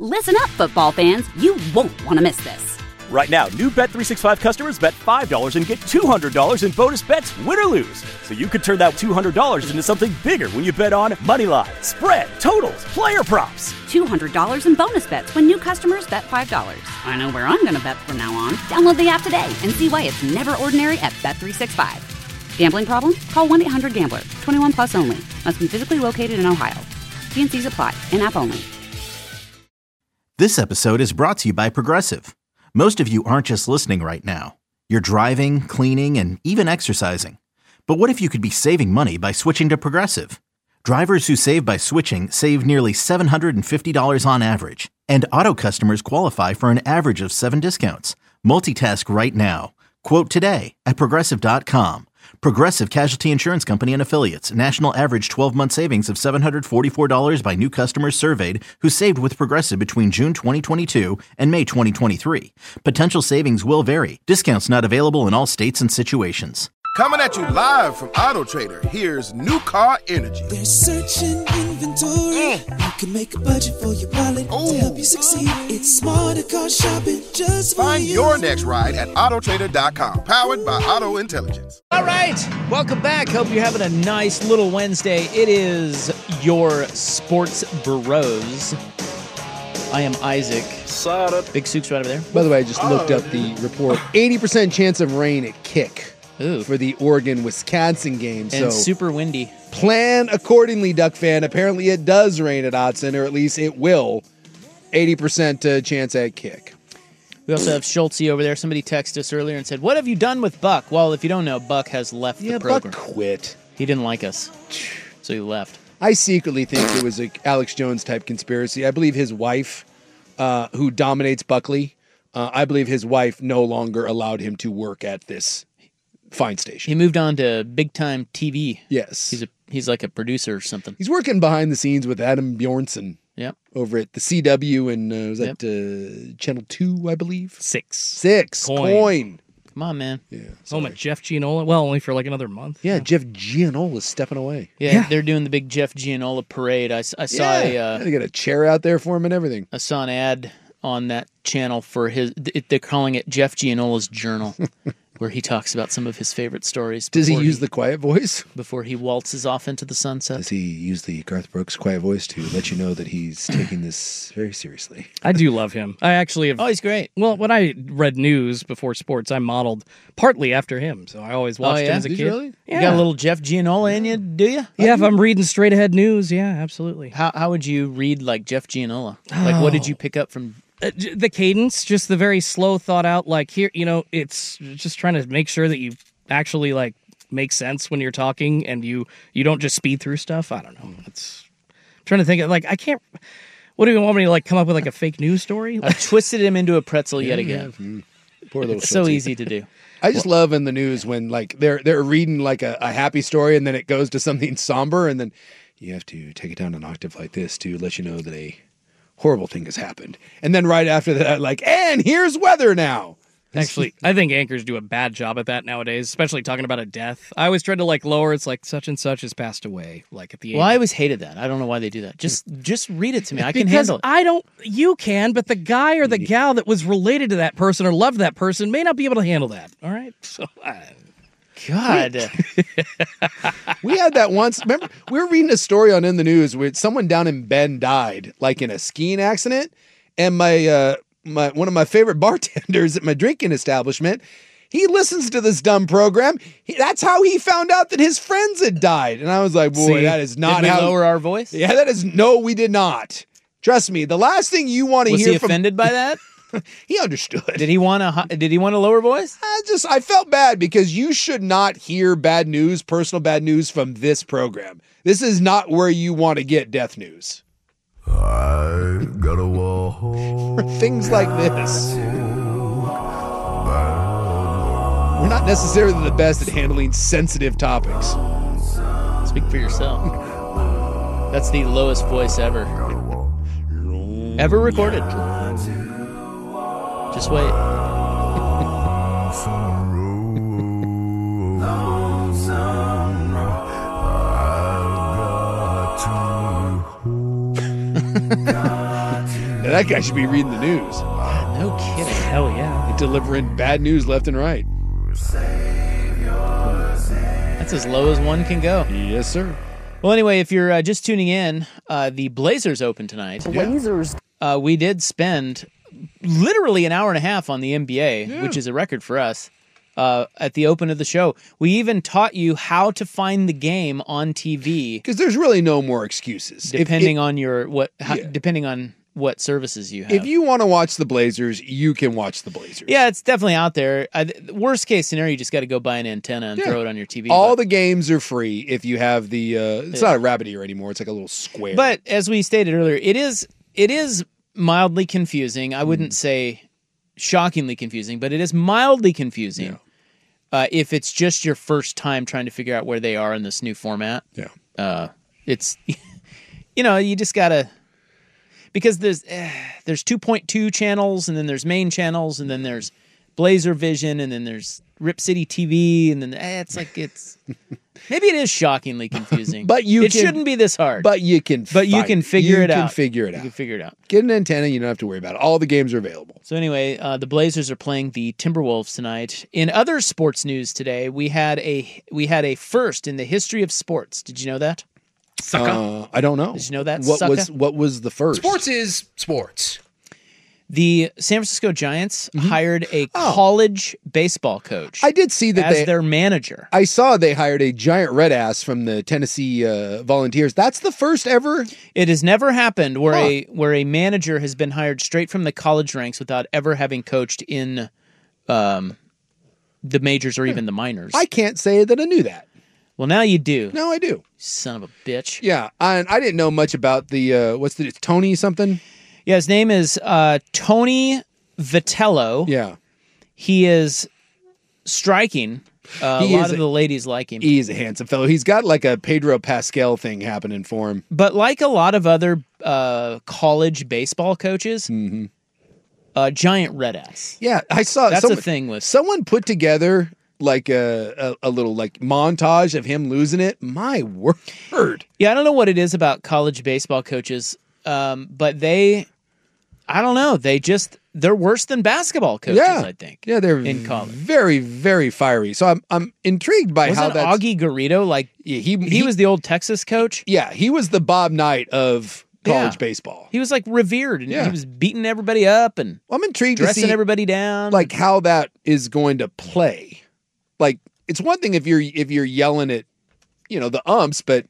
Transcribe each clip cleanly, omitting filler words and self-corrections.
Listen up, football fans. You won't want to miss this. Right now, new Bet365 customers bet $5 and get $200 in bonus bets, win or lose. So you could turn that $200 into something bigger when you bet on money line, spread, totals, player props. $200 in bonus bets when new customers bet $5. I know where I'm going to bet from now on. Download the app today and see why it's never ordinary at Bet365. Gambling problem? Call 1-800-GAMBLER. 21 plus only. Must be physically located in Ohio. T&Cs apply. In-app only. This episode is brought to you by Progressive. Most of you aren't just listening right now. You're driving, cleaning, and even exercising. But what if you could be saving money by switching to Progressive? Drivers who save by switching save nearly $750 on average. And auto customers qualify for an average of 7 discounts. Multitask right now. Quote today at Progressive.com. Progressive Casualty Insurance Company and Affiliates. National average 12-month savings of $744 by new customers surveyed who saved with Progressive between June 2022 and May 2023. Potential savings will vary. Discounts not available in all states and situations. Coming at you live from Auto Trader, here's New Car Energy. They're searching inventory. You can make a budget for your wallet to help you succeed. It's smarter car shopping just for Find you. your next ride at autotrader.com. Powered by Auto Intelligence. All right, welcome back. Hope you're having a nice little Wednesday. It is your Sports Bros. I am Isaac. Big Soup's right over there. By the way, I just looked up the report. 80% chance of rain at kick. Ooh. For the Oregon-Wisconsin game. And so super windy. Plan accordingly, Duck fan. Apparently it does rain at Autzen, or at least it will. 80% chance at kick. We also have Schultze over there. Somebody texted us earlier and said, what have you done with Buck? Well, if you don't know, Buck has left the program. Buck quit. He didn't like us, so he left. I secretly think it was a Alex Jones-type conspiracy. I believe his wife, who dominates Buckley, I believe his wife no longer allowed him to work at this fine station. He moved on to big time TV. Yes. He's like a producer or something. He's working behind the scenes with Adam Bjornson. Yep. Over at the CW and was that Channel 2, I believe? 6. Coin. Come on, man. Yeah. Home at Jeff Gianola. Well, only for like another month. Yeah, Jeff Gianola's stepping away. Yeah, they're doing the big Jeff Gianola parade. I saw they got a chair out there for him and everything. I saw an ad on that channel for they're calling it Jeff Gianola's Journal. Where he talks about some of his favorite stories. Does he use the quiet voice? Before he waltzes off into the sunset? Does he use the Garth Brooks quiet voice to let you know that he's taking this very seriously? I do love him. I actually have... Oh, he's great. Well, when I read news before sports, I modeled partly after him. So I always watched him as a Did kid. you really? Yeah. You got a little Jeff Gianola in you, do you? Yeah, if I'm reading straight ahead news, yeah, absolutely. How would you read like Jeff Gianola? Like what did you pick up from... The cadence, just the very slow, thought out, like here, it's just trying to make sure that you actually like make sense when you're talking and you don't just speed through stuff. I don't know. I'm trying to think of like, I can't, what do you want me to like come up with like a fake news story? I twisted him into a pretzel yet again. Poor little It's so Schultze. easy to do. I just love in the news when like they're reading like a happy story and then it goes to something somber and then you have to take it down an octave like this to let you know that a horrible thing has happened. And then right after that, like, and here's weather now. Actually, I think anchors do a bad job at that nowadays, especially talking about a death. I always try to like lower. It's like such and such has passed away, like at the end. Well, I always hated that. I don't know why they do that. Just read it to me. I can handle it. I don't. You can, but the guy or the gal that was related to that person or loved that person may not be able to handle that. All right, so. God. We had that once. Remember, we were reading a story on In the News where someone down in Bend died, like in a skiing accident. And my one of my favorite bartenders at my drinking establishment, he listens to this dumb program. That's how he found out that his friends had died. And I was like, boy, that is not did we how. lower our voice? Yeah, that is no, we did not. Trust me, the last thing you want to Was hear he from. offended by that? He understood. Did he want a lower voice? I felt bad because you should not hear bad news, personal bad news from this program. This is not where you want to get death news. I gotta walk. For things like this. We're not necessarily the best at handling sensitive topics. Speak for yourself. That's the lowest voice ever recorded. Just wait. that guy should be reading the news. No kidding. Hell yeah. Delivering bad news left and right. That's as low as one can go. Yes, sir. Well, anyway, if you're just tuning in, the Blazers open tonight. Blazers. We did spend literally an hour and a half on the NBA, which is a record for us, at the open of the show. We even taught you how to find the game on TV. Because there's really no more excuses. Depending on what services you have. If you want to watch the Blazers, you can watch the Blazers. Yeah, it's definitely out there. Worst case scenario, you just got to go buy an antenna and throw it on your TV. All the games are free if you have the. It's not a rabbit ear anymore. It's like a little square. But as we stated earlier, it is mildly confusing. I wouldn't say shockingly confusing, but it is mildly confusing. Yeah. If it's just your first time trying to figure out where they are in this new format. Yeah. It's you just gotta. Because there's 2.2 channels, and then there's main channels, and then there's Blazer Vision, and then there's Rip City TV, and then maybe it is shockingly confusing. But it shouldn't be this hard. But you can figure it out. You can figure it out. You can figure it out. Get an antenna, you don't have to worry about it. All the games are available. So anyway, the Blazers are playing the Timberwolves tonight. In other sports news today, we had a first in the history of sports. Did you know that? I don't know. Did you know that? What was the first? Sports is sports. The San Francisco Giants hired a college baseball coach. I did see that as their manager. I saw they hired a giant red ass from the Tennessee Volunteers. That's the first ever. It has never happened where a manager has been hired straight from the college ranks without ever having coached in the majors or even the minors. I can't say that I knew that. Well, now you do. No, I do. Son of a bitch. Yeah, I didn't know much about the Tony something? Yeah, his name is Tony Vitello. Yeah. He is striking. A lot of the ladies like him. He's a handsome fellow. He's got like a Pedro Pascal thing happening for him. But like a lot of other college baseball coaches, giant red ass. Yeah, I saw that's a thing with someone put together like a little like montage of him losing it. My word. Yeah, I don't know what it is about college baseball coaches, but I don't know. They're worse than basketball coaches, I think. Yeah, they're in college. Very, very fiery. So I'm intrigued by how that's... Augie Garrido, like he was the old Texas coach? Yeah, he was the Bob Knight of college baseball. He was like revered, and he was beating everybody up and I'm intrigued dressing to see everybody down. Like how that is going to play. Like it's one thing if you're yelling at the umps, but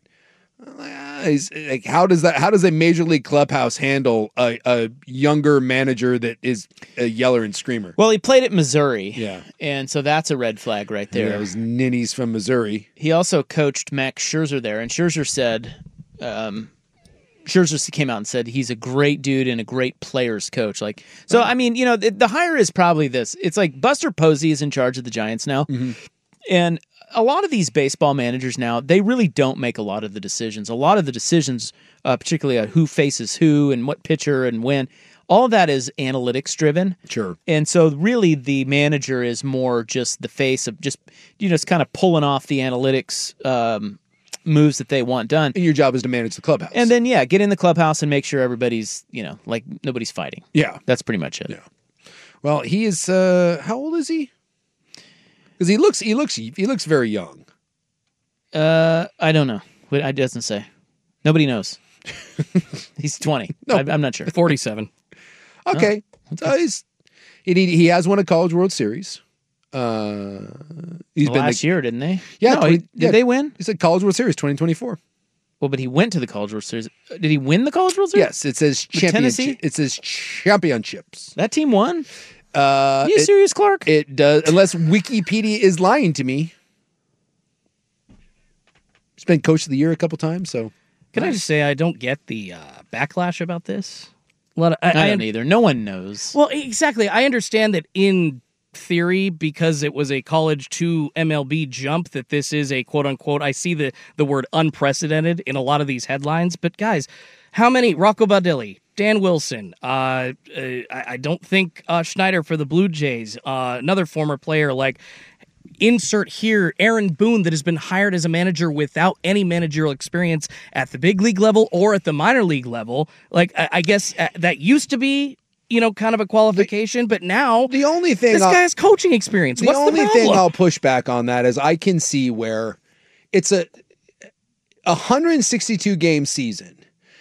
like how does a major league clubhouse handle a younger manager that is a yeller and screamer? Well, he played at Missouri, yeah, and so that's a red flag right there. Yeah, those ninnies from Missouri. He also coached Max Scherzer there, and Scherzer said, Scherzer came out and said he's a great dude and a great players coach. Like, so I mean, the hire is probably this. It's like Buster Posey is in charge of the Giants now, and a lot of these baseball managers now, they really don't make a lot of the decisions. A lot of the decisions, particularly on who faces who and what pitcher and when, all of that is analytics driven. Sure. And so really the manager is more just the face of just kind of pulling off the analytics moves that they want done. And your job is to manage the clubhouse. And then, get in the clubhouse and make sure everybody's, like nobody's fighting. Yeah. That's pretty much it. Yeah. Well, he is, how old is he? Because he looks very young. I don't know. It doesn't say. Nobody knows. He's 20. No, I'm not sure. 47. Okay. So he has won a College World Series. He's been last year, didn't they? Yeah. No, did they win? He said College World Series 2024. Well, but he went to the College World Series. Did he win the College World Series? Yes, it says championship. It says championships. That team won? Are you serious, Clark? It does, unless Wikipedia is lying to me. He's been coach of the year a couple times, so. Can I just say I don't get the backlash about this? I don't either. No one knows. Well, exactly. I understand that in theory, because it was a college to MLB jump, that this is a quote-unquote, I see the word unprecedented in a lot of these headlines, but guys, how many? Rocco Baldelli, Dan Wilson, I don't think Schneider for the Blue Jays, another former player, like, insert here Aaron Boone that has been hired as a manager without any managerial experience at the big league level or at the minor league level. Like, I guess that used to be, kind of a qualification, but now the only thing this guy has coaching experience. The What's only the problem? thing I'll push back on that is I can see where it's a 162 game season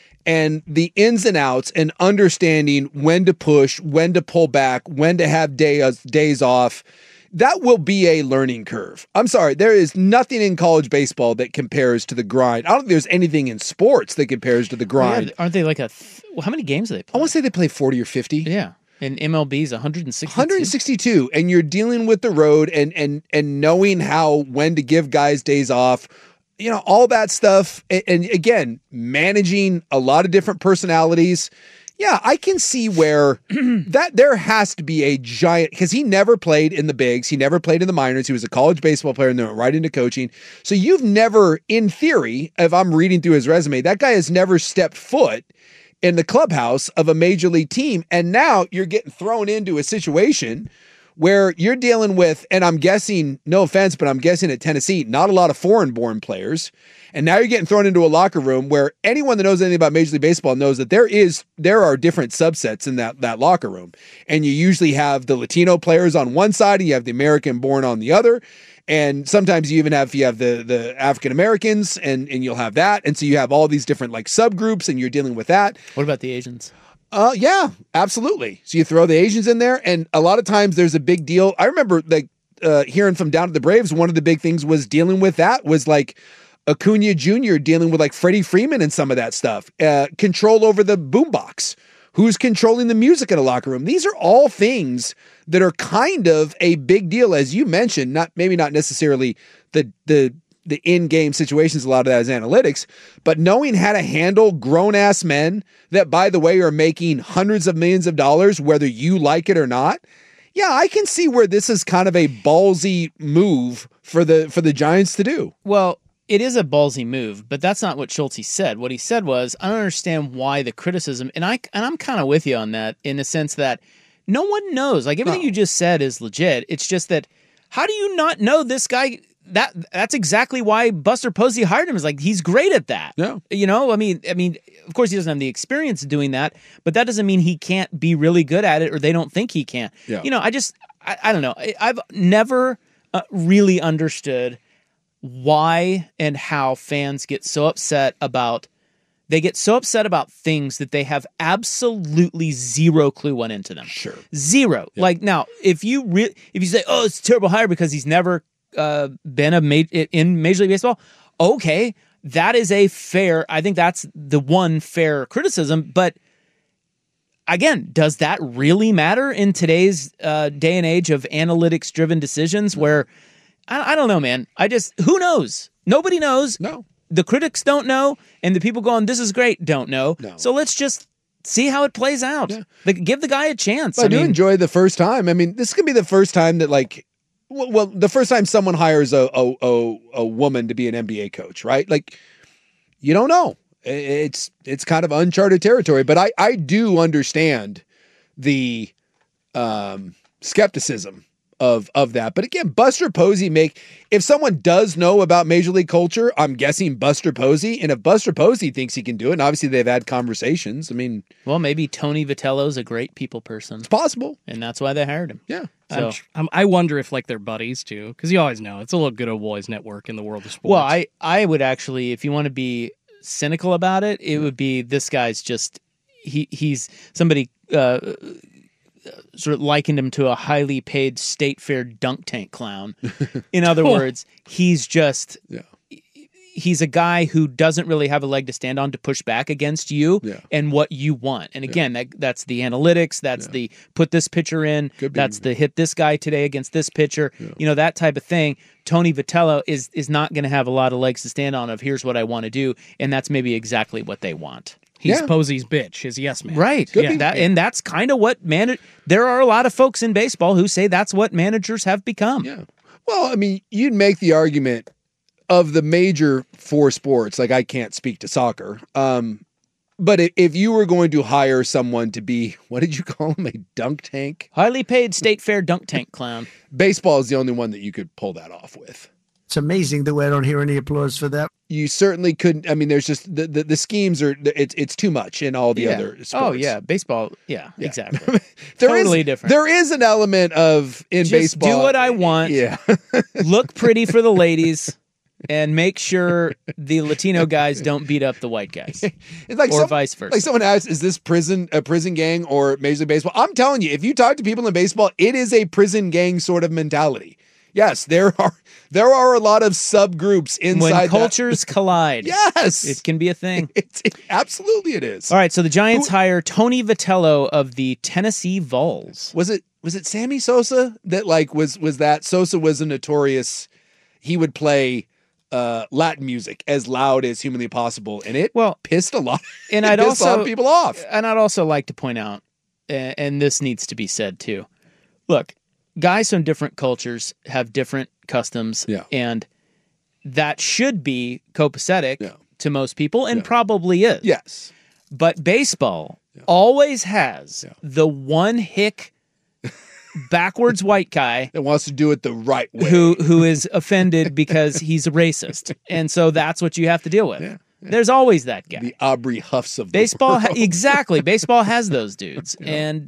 and the ins and outs and understanding when to push, when to pull back, when to have days off. That will be a learning curve. I'm sorry, there is nothing in college baseball that compares to the grind. I don't think there's anything in sports that compares to the grind. Yeah, aren't they like how many games do they play? I want to say they play 40 or 50. Yeah. And MLB's 162. 162. And you're dealing with the road and knowing when to give guys days off, all that stuff. And again, managing a lot of different personalities. Yeah, I can see where that there has to be a giant, because he never played in the bigs. He never played in the minors. He was a college baseball player and then went right into coaching. So you've never, in theory, if I'm reading through his resume, that guy has never stepped foot in the clubhouse of a major league team. And now you're getting thrown into a situation where you're dealing with, and I'm guessing, no offense, but I'm guessing at Tennessee, not a lot of foreign-born players. And now you're getting thrown into a locker room where anyone that knows anything about Major League Baseball knows that there are different subsets in that locker room. And you usually have the Latino players on one side and you have the American-born on the other. And sometimes you even have the African Americans and you'll have that. And so you have all these different like subgroups and you're dealing with that. What about the Asians? Yeah, absolutely. So you throw the Asians in there, and a lot of times there's a big deal. I remember hearing from down at the Braves, one of the big things was dealing with that was like Acuna Jr. dealing with like Freddie Freeman and some of that stuff. Control over the boombox. Who's controlling the music in a locker room? These are all things that are kind of a big deal, as you mentioned. Maybe not necessarily the in-game situations, a lot of that is analytics, but knowing how to handle grown-ass men that, by the way, are making hundreds of millions of dollars, whether you like it or not. Yeah, I can see where this is kind of a ballsy move for the Giants to do. Well, it is a ballsy move, but that's not what Schulte said. What he said was, I don't understand why the criticism, and I'm kind of with you on that in the sense that no one knows. Like everything you just said is legit. It's just that how do you not know this guy? That's exactly why Buster Posey hired him. Is like he's great at that. Yeah. I mean, of course he doesn't have the experience doing that, but that doesn't mean he can't be really good at it or they don't think he can. Yeah. I don't know. I've never really understood why and how fans get so upset about things that they have absolutely zero clue went into them. Sure. Zero. Yeah. Like now, if you say, "Oh, it's a terrible hire because he's never been in Major League Baseball," okay, that is I think that's the one fair criticism. But again, does that really matter in today's day and age of analytics-driven decisions? Where I don't know, man. Who knows? Nobody knows. No. The critics don't know, and the people going, "This is great," don't know. No. So let's just see how it plays out. Yeah. Give the guy a chance. I do enjoy the first time. I mean, this could be the first time that the first time someone hires a woman to be an NBA coach, right? Like, you don't know. It's kind of uncharted territory, but I do understand the skepticism of that. But again, Buster Posey if someone does know about Major League culture, I'm guessing Buster Posey. And if Buster Posey thinks he can do it, and obviously they've had conversations. I mean, well, maybe Tony Vitello's a great people person. It's possible. And that's why they hired him. Yeah. So I wonder if they're buddies too, because you always know it's a little good old boys network in the world of sports. Well, I would actually, if you want to be cynical about it, it would be this guy's just he's somebody sort of likened him to a highly paid state fair dunk tank clown. In other words, he's just he's a guy who doesn't really have a leg to stand on to push back against you and what you want. And again, that's the analytics, that's the put this pitcher in, that's the hit this guy today against this pitcher, that type of thing. Tony Vitello is not going to have a lot of legs to stand on of here's what I want to do, and that's maybe exactly what they want. He's Posey's bitch, his yes man. Right. And that's kind of what there are a lot of folks in baseball who say that's what managers have become. Yeah. Well, I mean, you'd make the argument of the major four sports, like I can't speak to soccer, But if you were going to hire someone to be, what did you call him, a dunk tank? Highly paid state fair dunk tank clown. Baseball is the only one that you could pull that off with. It's amazing the way I don't hear any applause for that. You certainly couldn't. I mean, there's just the schemes are, it's too much in all the other sports. Oh, yeah. Baseball. Yeah. Exactly. Different. There is an element of, in just baseball. do what I want. Yeah. Look pretty for the ladies. And make sure the Latino guys don't beat up the white guys. It's like or vice versa. Like someone asked, is this a prison gang or Major League Baseball? I'm telling you, if you talk to people in baseball, it is a prison gang sort of mentality. Yes, there are a lot of subgroups inside when cultures collide. Yes. It can be a thing. Absolutely it is. All right, so the Giants hire Tony Vitello of the Tennessee Vols. Was it Sammy Sosa that was that Sosa was a notorious, he would play Latin music as loud as humanly possible, and it pissed a lot. And a lot of people off. And I'd also like to point out, and this needs to be said too. Look, guys from different cultures have different customs, and that should be copacetic to most people, and probably is. Yes, but baseball always has the one hick. Backwards white guy that wants to do it the right way, who is offended because he's a racist, and so that's what you have to deal with. Yeah. There's always that guy, the Aubrey Huffs of baseball. Exactly, baseball has those dudes, and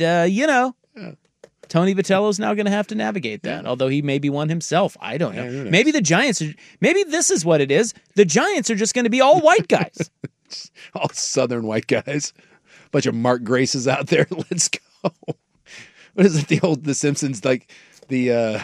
Tony Vitello's now going to have to navigate that. Although he may be one himself, I don't know. Maybe the Giants are. Maybe this is what it is. The Giants are just going to be all white guys, all Southern white guys. Bunch of Mark Graces out there. Let's go. What is it? The Simpsons, like the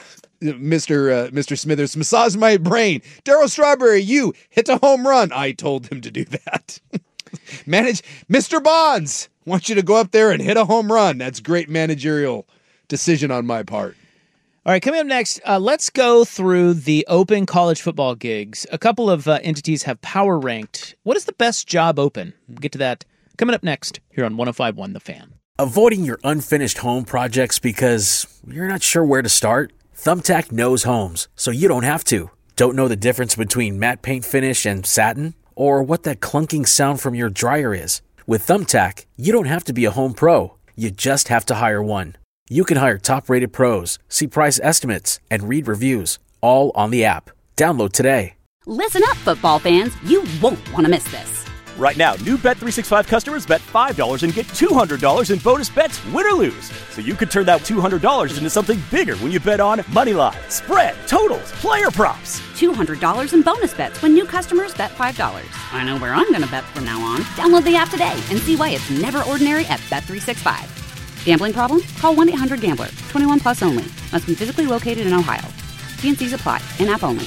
Mr. Smithers, massage my brain. Darryl Strawberry, you hit a home run. I told him to do that. Manage Mr. Bonds. Want you to go up there and hit a home run. That's great managerial decision on my part. All right, coming up next, let's go through the open college football gigs. A couple of entities have power ranked. What is the best job open? We'll get to that coming up next here on 105.1 The Fan. Avoiding your unfinished home projects because you're not sure where to start? Thumbtack knows homes, so you don't have to. Don't know the difference between matte paint finish and satin? Or what that clunking sound from your dryer is? With Thumbtack, you don't have to be a home pro. You just have to hire one. You can hire top-rated pros, see price estimates, and read reviews, all on the app. Download today. Listen up, football fans. You won't want to miss this. Right now, new Bet365 customers bet $5 and get $200 in bonus bets, win or lose. So you could turn that $200 into something bigger when you bet on moneyline, spread, totals, player props. $200 in bonus bets when new customers bet $5. I know where I'm going to bet from now on. Download the app today and see why it's never ordinary at Bet365. Gambling problem? Call 1-800-GAMBLER. 21 plus only. Must be physically located in Ohio. T&Cs apply. In-app only.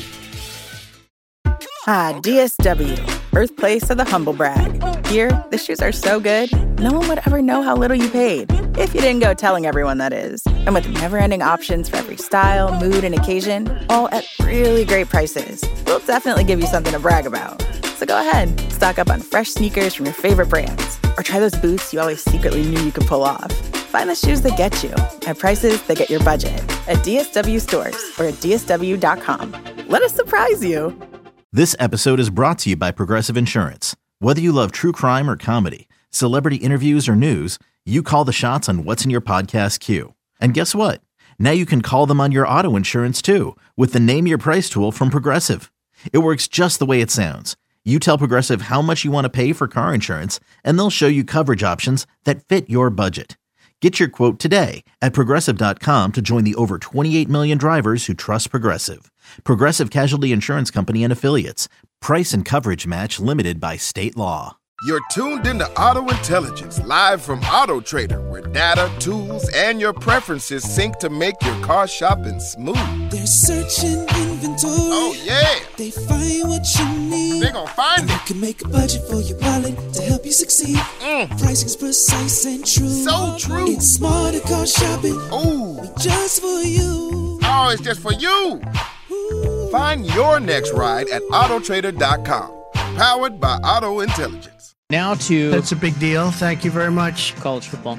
Ah, DSW, birthplace of the humble brag. Here, the shoes are so good, no one would ever know how little you paid. If you didn't go telling everyone, that is. And with never-ending options for every style, mood, and occasion, all at really great prices, we'll definitely give you something to brag about. So go ahead, stock up on fresh sneakers from your favorite brands, or try those boots you always secretly knew you could pull off. Find the shoes that get you at prices that get your budget at DSW stores or at DSW.com. Let us surprise you. This episode is brought to you by Progressive Insurance. Whether you love true crime or comedy, celebrity interviews or news, you call the shots on what's in your podcast queue. And guess what? Now you can call them on your auto insurance too with the Name Your Price tool from Progressive. It works just the way it sounds. You tell Progressive how much you want to pay for car insurance, and they'll show you coverage options that fit your budget. Get your quote today at Progressive.com to join the over 28 million drivers who trust Progressive. Progressive Casualty Insurance Company and Affiliates. Price and coverage match limited by state law. You're tuned into Auto Intelligence, live from Auto Trader, where data, tools, and your preferences sync to make your car shopping smooth. They're searching inventory. Oh, yeah. They find what you need. They're gonna find it. You can make a budget for your wallet to help you succeed. Pricing's precise and true. So true. It's smarter car shopping. Ooh. Just for you. Oh, it's just for you. Ooh. Find your next ride at autotrader.com. Powered by Auto Intelligence. Now to... That's a big deal. Thank you very much. College football.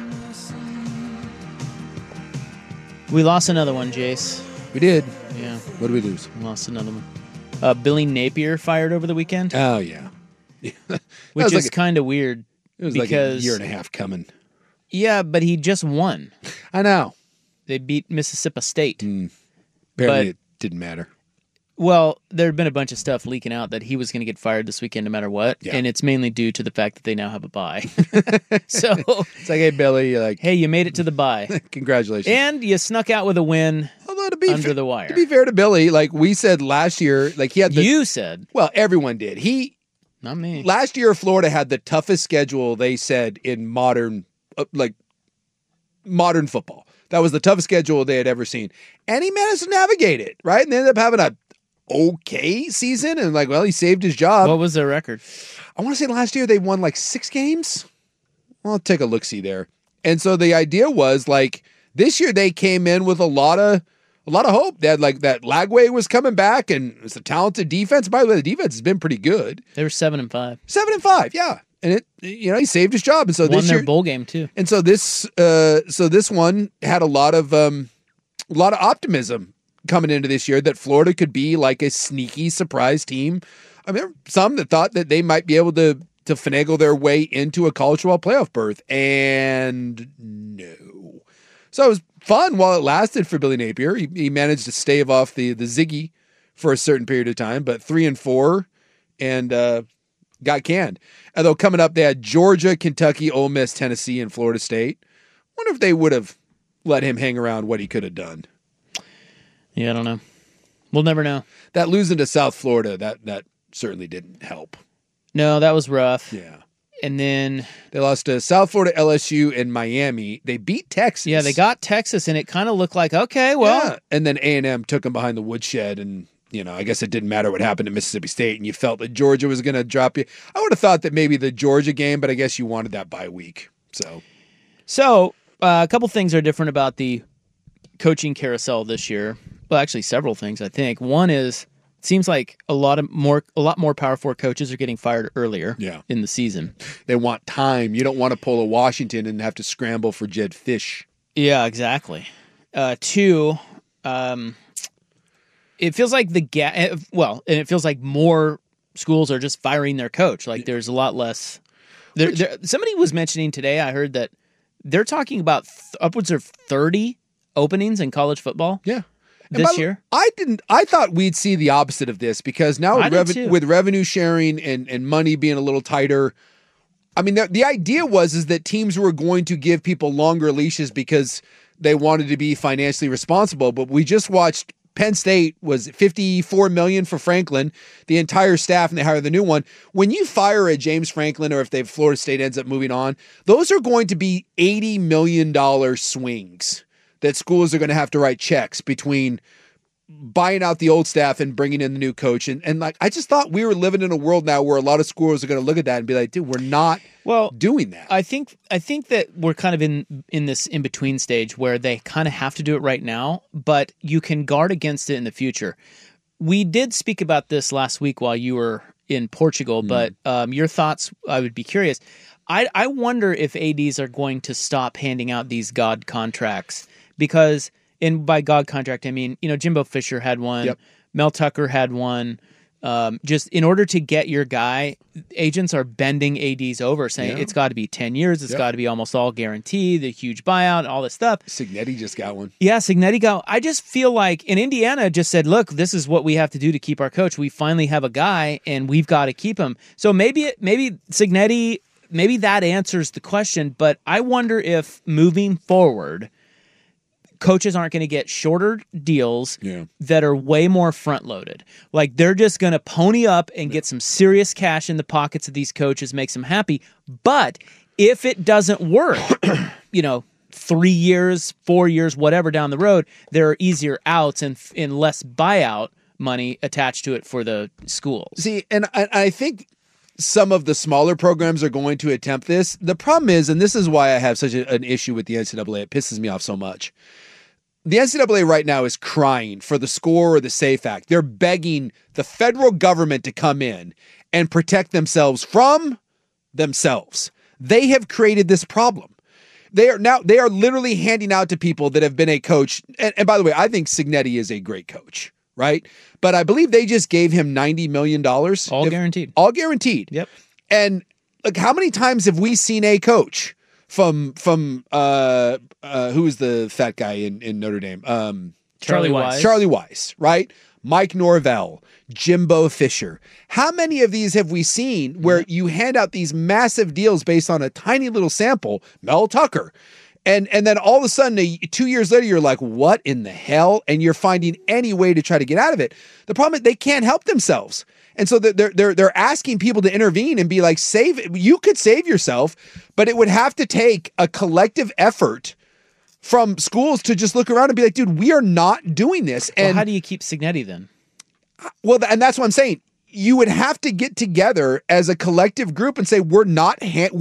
We lost another one, Jace. We did. Yeah. What did we lose? We lost another one. Billy Napier fired over the weekend. Oh, yeah. Which is kind of weird. It was like a year and a half coming. Yeah, but he just won. I know. They beat Mississippi State. Apparently it didn't matter. Well, there had been a bunch of stuff leaking out that he was going to get fired this weekend no matter what, and it's mainly due to the fact that they now have a bye. So it's like, hey, Billy, hey, you made it to the bye. Congratulations. And you snuck out with a win under the wire. To be fair to Billy, like we said last year, like he had You said. Well, everyone did. Not me. Last year, Florida had the toughest schedule, they said, in modern football. That was the toughest schedule they had ever seen. And he managed to navigate it, right? And they ended up having a okay season. And he saved his job. What was their record? I want to say last year they won 6 games. Well, I'll take a look-see there. And so the idea was this year they came in with a lot of hope. They had that Lagway was coming back, and it's a talented defense. By the way, the defense has been pretty good. They were 7-5. 7-5, yeah. And he saved his job. And so won this year, their bowl game too. And so this one had a lot of optimism coming into this year that Florida could be a sneaky surprise team. I mean, there were some that thought that they might be able to finagle their way into a college football playoff berth, and no. So it was fun while it lasted for Billy Napier. He managed to stave off the Ziggy for a certain period of time, but 3-4 and got canned. Although coming up, they had Georgia, Kentucky, Ole Miss, Tennessee, and Florida State. Wonder if they would have let him hang around what he could have done. Yeah, I don't know. We'll never know. That losing to South Florida, that certainly didn't help. No, that was rough. Yeah. And then they lost to South Florida, LSU, and Miami. They beat Texas. Yeah, they got Texas, and it kind of looked like, okay, well. Yeah. And then A&M took them behind the woodshed, and I guess it didn't matter what happened at Mississippi State, and you felt that Georgia was going to drop you. I would have thought that maybe the Georgia game, but I guess you wanted that bye week. So a couple things are different about the coaching carousel this year. Well, actually, several things, I think. One is, it seems like a lot more Power 4 coaches are getting fired earlier in the season. They want time. You don't want to pull a Washington and have to scramble for Jed Fish. Yeah, exactly. Two, it feels like and it feels like more schools are just firing their coach. There's a lot less. Somebody was mentioning today, I heard that they're talking about upwards of 30 openings in college football. Yeah. This year. I thought we'd see the opposite of this because now with revenue sharing and money being a little tighter, I mean, the idea was that teams were going to give people longer leashes because they wanted to be financially responsible. But we just watched Penn State was $54 million for Franklin, the entire staff, and they hire the new one. When you fire a James Franklin, or if Florida State ends up moving on, those are going to be $80 million swings that schools are going to have to write checks between buying out the old staff and bringing in the new coach. And I just thought we were living in a world now where a lot of schools are going to look at that and be like, dude, we're not doing that. I think that we're kind of in this in-between stage where they kind of have to do it right now, but you can guard against it in the future. We did speak about this last week while you were in Portugal, but your thoughts, I would be curious. I wonder if ADs are going to stop handing out these God contracts because, and by God contract, I mean, Jimbo Fisher had one, Mel Tucker had one. Just in order to get your guy, agents are bending ADs over, saying it's got to be 10 years, it's got to be almost all guaranteed, the huge buyout, all this stuff. Signetti just got one. Yeah, Signetti got. I just feel like, and Indiana just said, look, this is what we have to do to keep our coach. We finally have a guy, and we've got to keep him. So maybe Signetti, maybe that answers the question, but I wonder if moving forward, coaches aren't going to get shorter deals that are way more front-loaded. Like, they're just going to pony up and get some serious cash in the pockets of these coaches, makes them happy. But if it doesn't work, 3 years, 4 years, whatever down the road, there are easier outs and less buyout money attached to it for the schools. See, and I think some of the smaller programs are going to attempt this. The problem is, and this is why I have such an issue with the NCAA, it pisses me off so much. The NCAA right now is crying for the score or the SAFE Act. They're begging the federal government to come in and protect themselves from themselves. They have created this problem. They are literally handing out to people that have been a coach. And by the way, I think Signetti is a great coach, right? But I believe they just gave him $90 million. All guaranteed. All guaranteed. Yep. And like how many times have we seen a coach from who's the fat guy in Notre Dame? Charlie Wise. Charlie Wise, right? Mike Norvell, Jimbo Fisher. How many of these have we seen where you hand out these massive deals based on a tiny little sample? Mel Tucker. And then all of a sudden, 2 years later, you're like, what in the hell? And you're finding any way to try to get out of it. The problem is they can't help themselves. And so they're asking people to intervene and be like, you could save yourself, but it would have to take a collective effort from schools to just look around and be like, dude, we are not doing this. And how do you keep Cignetti then? Well, and that's what I'm saying. You would have to get together as a collective group and say, we're not,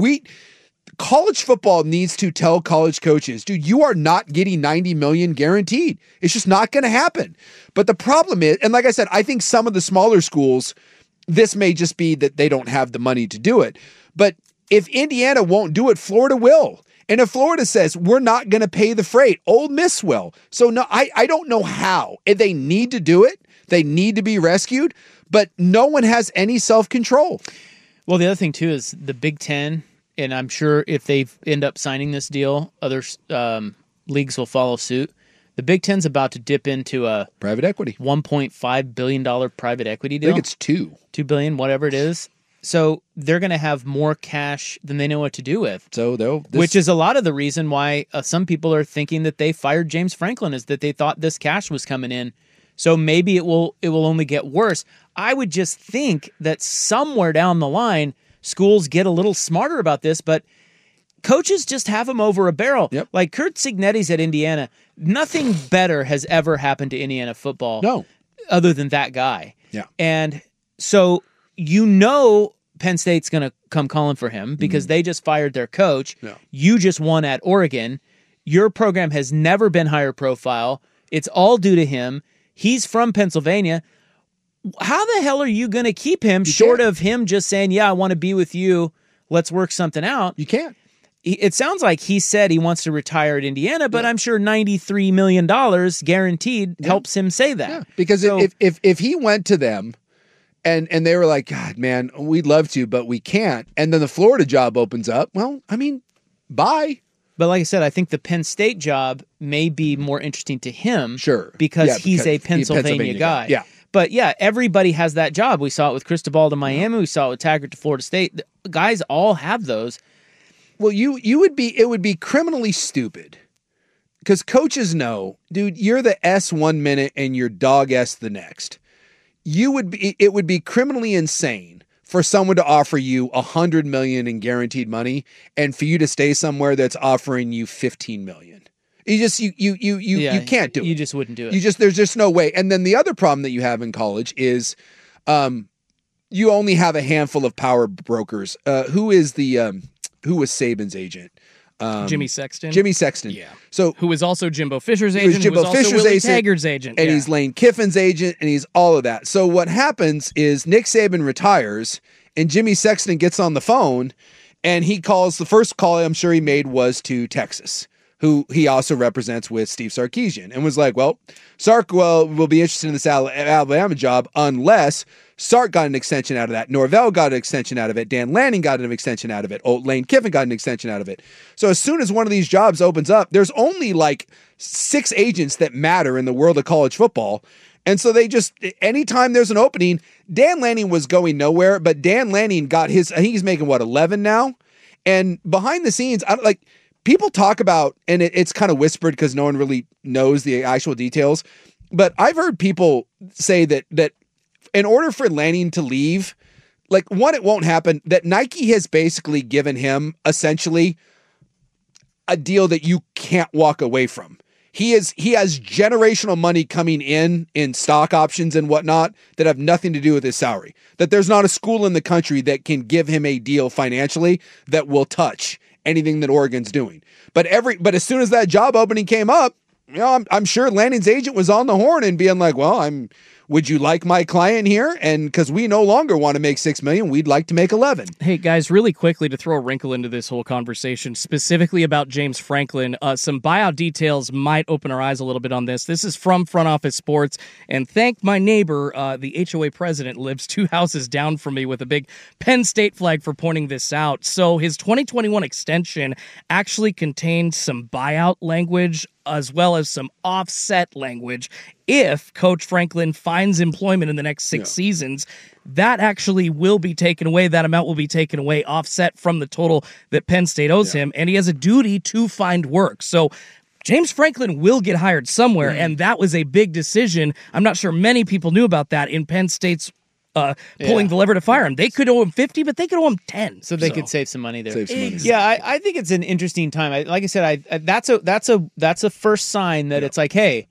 college football needs to tell college coaches, dude, you are not getting 90 million guaranteed. It's just not going to happen. But the problem is, and like I said, I think some of the smaller schools, this may just be that they don't have the money to do it. But if Indiana won't do it, Florida will. And if Florida says, we're not going to pay the freight, Ole Miss will. So no, I don't know how. If they need to do it. They need to be rescued, but no one has any self-control. Well, the other thing, too, is the Big Ten, and I'm sure if they end up signing this deal, other leagues will follow suit. The Big Ten's about to dip into a private equity $1.5 billion private equity deal. I think it's $2 billion, whatever it is. So they're going to have more cash than they know what to do with. So which is a lot of the reason why some people are thinking that they fired James Franklin, is that they thought this cash was coming in. So maybe it will only get worse. I would just think that somewhere down the line, schools get a little smarter about this, but coaches just have them over a barrel. Yep. Like Kurt Cignetti's at Indiana. Nothing better has ever happened to Indiana football. No. Other than that guy. Yeah. And so Penn State's going to come calling for him because they just fired their coach. No. You just won at Oregon. Your program has never been higher profile. It's all due to him. He's from Pennsylvania. How the hell are you going to keep him short of him just saying, yeah, I want to be with you. Let's work something out. You can't. It sounds like he said he wants to retire at Indiana, but I'm sure $93 million guaranteed helps him say that. Yeah. Because if he went to them and they were like, God, man, we'd love to, but we can't. And then the Florida job opens up. Well, I mean, bye. But like I said, I think the Penn State job may be more interesting to him. Sure. Because he's a Pennsylvania guy. Yeah. But yeah, everybody has that job. We saw it with Cristobal to Miami. We saw it with Taggart to Florida State. The guys all have those. Well, it would be criminally stupid because coaches know, dude, you're the S 1 minute and you're dog S the next. It would be criminally insane for someone to offer you $100 million in guaranteed money and for you to stay somewhere that's offering you $15 million. You can't do it. You just wouldn't do it. There's just no way. And then the other problem that you have in college is, you only have a handful of power brokers. Who was Saban's agent? Jimmy Sexton. Jimmy Sexton. Yeah. So who was also Jimbo Fisher's agent. Jimbo Fisher's agent, Taggart's agent. And he's Lane Kiffin's agent, and he's all of that. So what happens is Nick Saban retires, and Jimmy Sexton gets on the phone, and he calls, the first call I'm sure he made was to Texas, who he also represents with Steve Sarkisian, and was like, well, Sark will be interested in this Alabama job unless Sark got an extension out of that. Norvell got an extension out of it. Dan Lanning got an extension out of it. Lane Kiffin got an extension out of it. So as soon as one of these jobs opens up, there's only like 6 agents that matter in the world of college football. And so they just, anytime there's an opening, Dan Lanning was going nowhere, but Dan Lanning got I think he's making 11 now? And behind the scenes, people talk about, and it's kind of whispered because no one really knows the actual details, but I've heard people say that in order for Lanning to leave, it won't happen, that Nike has basically given him essentially a deal that you can't walk away from. He has generational money coming in stock options and whatnot that have nothing to do with his salary. That there's not a school in the country that can give him a deal financially that will touch anything that Oregon's doing. But as soon as that job opening came up, I'm sure Lanning's agent was on the horn and being like, well, would you like my client here? And because we no longer want to make $6 million, we'd like to make 11. Hey guys, really quickly to throw a wrinkle into this whole conversation, specifically about James Franklin, some buyout details might open our eyes a little bit on this. This is from Front Office Sports, and thank my neighbor, the HOA president, lives 2 houses down from me with a big Penn State flag for pointing this out. So his 2021 extension actually contains some buyout language as well as some offset language. If Coach Franklin finds employment in the next 6 seasons, that actually will be taken away. That amount will be taken away, offset from the total that Penn State owes him, and he has a duty to find work. So James Franklin will get hired somewhere, and that was a big decision. I'm not sure many people knew about that in Penn State's pulling the lever to fire him. They could owe him 50, but they could owe him 10. So they could save some money there. Exactly. Yeah, I think it's an interesting time. Like I said, that's a first sign that it's like, hey,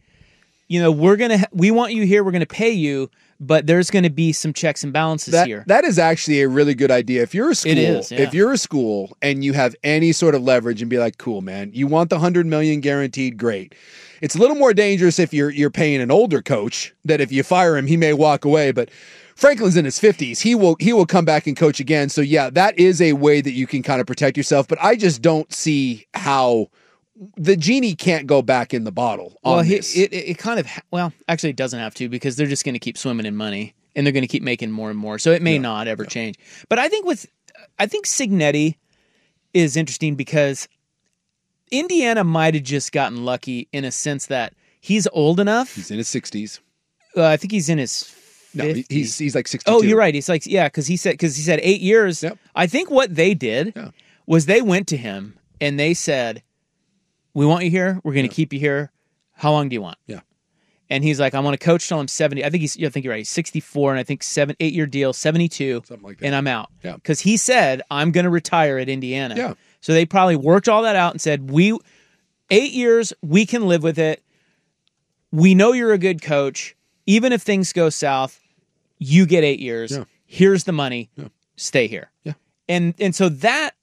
we want you here. We're gonna pay you, but there's gonna be some checks and balances here. That is actually a really good idea. If you're a school, It is, yeah. if you're a school and you have any sort of leverage and be like, cool, man, you want the $100 million guaranteed, great. It's a little more dangerous if you're paying an older coach that if you fire him, he may walk away, but Franklin's in his 50s. He will come back and coach again. So yeah, that is a way that you can kind of protect yourself. But I just don't see how the genie can't go back in the bottle. It kind of actually it doesn't have to, because they're just going to keep swimming in money and they're going to keep making more and more. So it may not ever change. But I think Cignetti is interesting because Indiana might have just gotten lucky in a sense that he's old enough. He's in his 60s. I think he's in his. No, he's like 62. Oh, you're right. He's like, because he said 8 years. Yep. I think what they did was they went to him and they said, "We want you here. We're going to keep you here. How long do you want?" Yeah. And he's like, "I want to coach till I'm 70." I think you're right. He's 64, and I think 8-year deal, 72, something like that. And I'm out. Yeah. Because he said, "I'm going to retire at Indiana." Yeah. So they probably worked all that out and said, 8 years, we can live with it. We know you're a good coach. Even if things go south, you get 8 years. Yeah. Here's the money. Yeah. Stay here." Yeah. And so that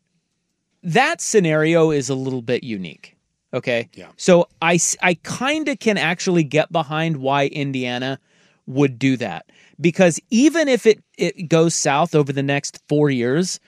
scenario is a little bit unique. Okay. Yeah. So I kind of can actually get behind why Indiana would do that, because even if it goes south over the next 4 years,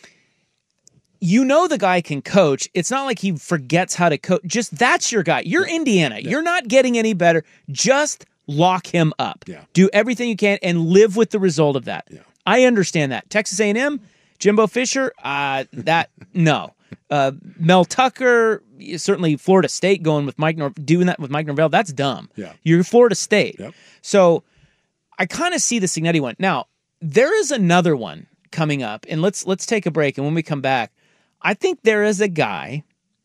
the guy can coach. It's not like he forgets how to coach. Just that's your guy. You're Indiana. Yeah. You're not getting any better. Just lock him up. Yeah. Do everything you can and live with the result of that. Yeah. I understand that. Texas A&M, Jimbo Fisher, no. Mel Tucker, certainly Florida State doing that with Mike Norvell, that's dumb. Yeah. You're Florida State. Yep. So I kind of see the Cignetti one. Now, there is another one coming up, and let's take a break, and when we come back, I think there is a guy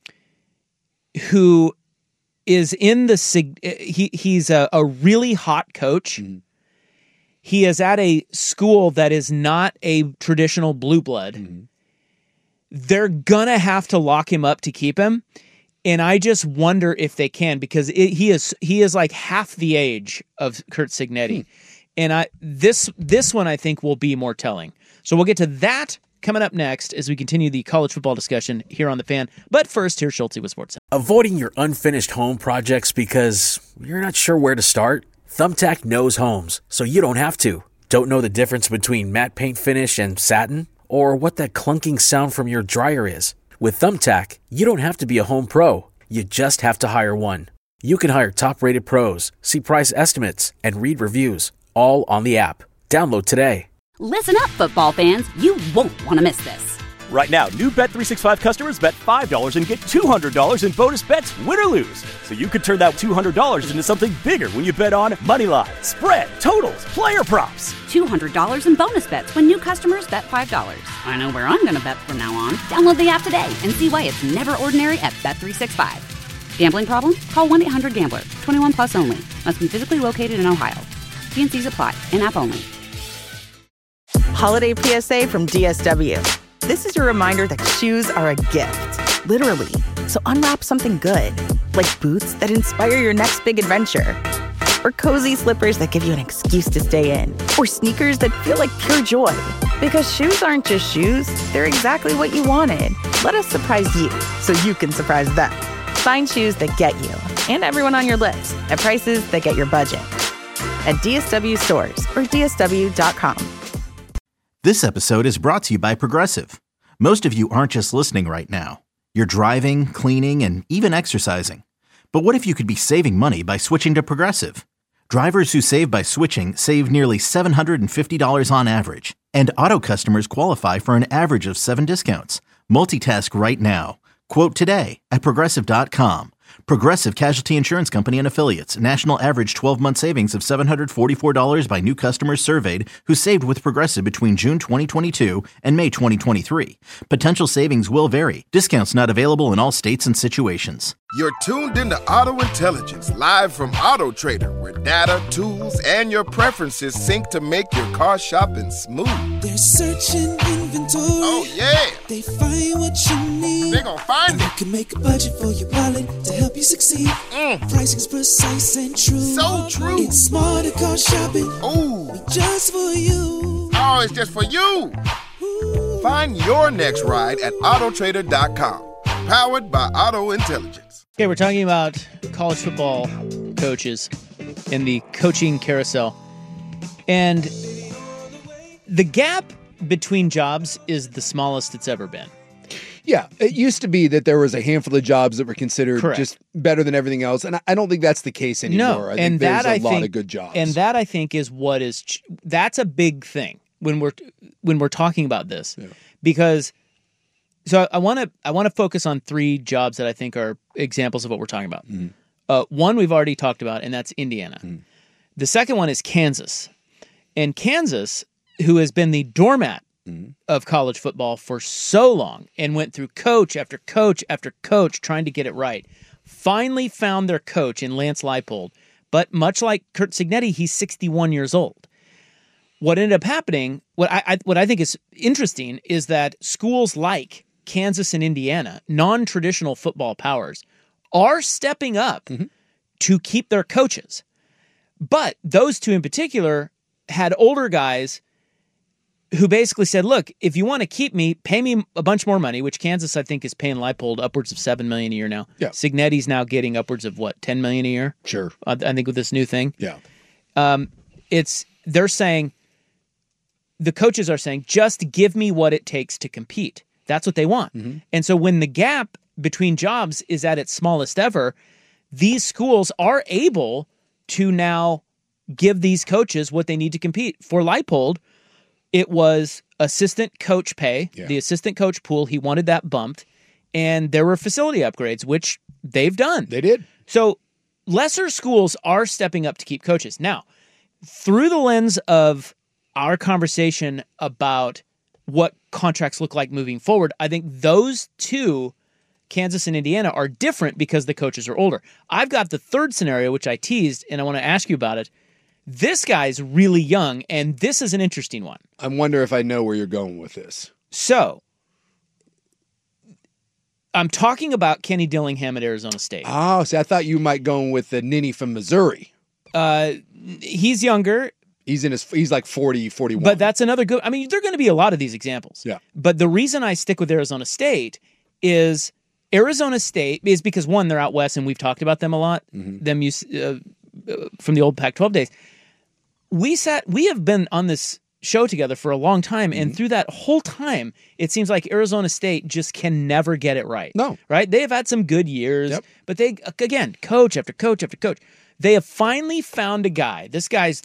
who is in he's a really hot coach. Mm-hmm. He is at a school that is not a traditional blue blood. Mm-hmm. They're gonna have to lock him up to keep him, and I just wonder if they can, because he is like half the age of Curt Cignetti, and this one I think will be more telling. So we'll get to that coming up next as we continue the college football discussion here on The Fan. But first, here's Schulte with Sports. Avoiding your unfinished home projects because you're not sure where to start? Thumbtack knows homes, so you don't have to. Don't know the difference between matte paint finish and satin? Or what that clunking sound from your dryer is? With Thumbtack, you don't have to be a home pro. You just have to hire one. You can hire top-rated pros, see price estimates, and read reviews, all on the app. Download today. Listen up, football fans. You won't want to miss this. Right now, new Bet365 customers bet $5 and get $200 in bonus bets, win or lose. So you could turn that $200 into something bigger when you bet on Moneyline, spread, totals, player props. $200 in bonus bets when new customers bet $5. I know where I'm going to bet from now on. Download the app today and see why it's never ordinary at Bet365. Gambling problem? Call 1-800-GAMBLER. 21 plus only. Must be physically located in Ohio. T&Cs apply. In-app only. Holiday PSA from DSW. This is your reminder that shoes are a gift, literally. So unwrap something good, like boots that inspire your next big adventure, or cozy slippers that give you an excuse to stay in, or sneakers that feel like pure joy. Because shoes aren't just shoes, they're exactly what you wanted. Let us surprise you so you can surprise them. Find shoes that get you and everyone on your list at prices that get your budget. at DSW stores or DSW.com. This episode is brought to you by Progressive. Most of you aren't just listening right now. You're driving, cleaning, and even exercising. But what if you could be saving money by switching to Progressive? Drivers who save by switching save nearly $750 on average. And auto customers qualify for an average of 7 discounts. Multitask right now. Quote today at Progressive.com. Progressive Casualty Insurance Company and Affiliates. National average 12-month savings of $744 by new customers surveyed who saved with Progressive between June 2022 and May 2023. Potential savings will vary. Discounts not available in all states and situations. You're tuned into Auto Intelligence, live from Auto Trader, where data, tools, and your preferences sync to make your car shopping smooth. They're searching inventory. Oh, yeah. They find what you need. They're gonna find and it. You can make a budget for your wallet to help you succeed. Pricing's precise and true. So true. It's smarter car shopping. Ooh. Just for you. Oh, it's just for you. Ooh. Find your next ride at Autotrader.com. Powered by Auto Intelligence. Okay, we're talking about college football coaches in the coaching carousel. And the gap between jobs is the smallest it's ever been. Yeah, it used to be that there was a handful of jobs that were considered Correct. just better than everything else, and I don't think that's the case anymore. No, I think and there's that a lot of good jobs. And that I think is what is that's a big thing when we're talking about this, because. So I want to focus on 3 jobs that I think are examples of what we're talking about. One we've already talked about, and that's Indiana. The second one is Kansas. And Kansas, who has been the doormat of college football for so long and went through coach after coach after coach trying to get it right, finally found their coach in Lance Leipold. But much like Curt Cignetti, he's 61 years old. What ended up happening, what I think is interesting, is that schools like Kansas and Indiana, non-traditional football powers, are stepping up to keep their coaches. But those 2 in particular had older guys who basically said, look, if you want to keep me, pay me a bunch more money, which Kansas, I think, is paying Leipold upwards of $7 million a year now. Yeah. Cignetti's now getting upwards of, $10 million a year? Sure. I think with this new thing. Yeah. They're saying, the coaches are saying, just give me what it takes to compete. That's what they want. And so when the gap between jobs is at its smallest ever, these schools are able to now give these coaches what they need to compete. For Leipold, it was assistant coach pay, the assistant coach pool. He wanted that bumped. And there were facility upgrades, which they've done. They did. So lesser schools are stepping up to keep coaches. Now, through the lens of our conversation about what contracts look like moving forward, I think those 2, Kansas and Indiana, are different because the coaches are older. I've got the third scenario, which I teased, and I want to ask you about it. This guy's really young, and this is an interesting one. I wonder if I know where you're going with this. So, I'm talking about Kenny Dillingham at Arizona State. Oh, see, I thought you might go with the ninny from Missouri. He's younger. He's like 40, 41. But that's another good... I mean, there are going to be a lot of these examples. Yeah. But the reason I stick with Arizona State is because, one, they're out west, and we've talked about them a lot, them from the old Pac-12 days. We have been on this show together for a long time, and through that whole time, it seems like Arizona State just can never get it right. No. Right? They've had some good years, but they, again, coach after coach after coach. They have finally found a guy. This guy's,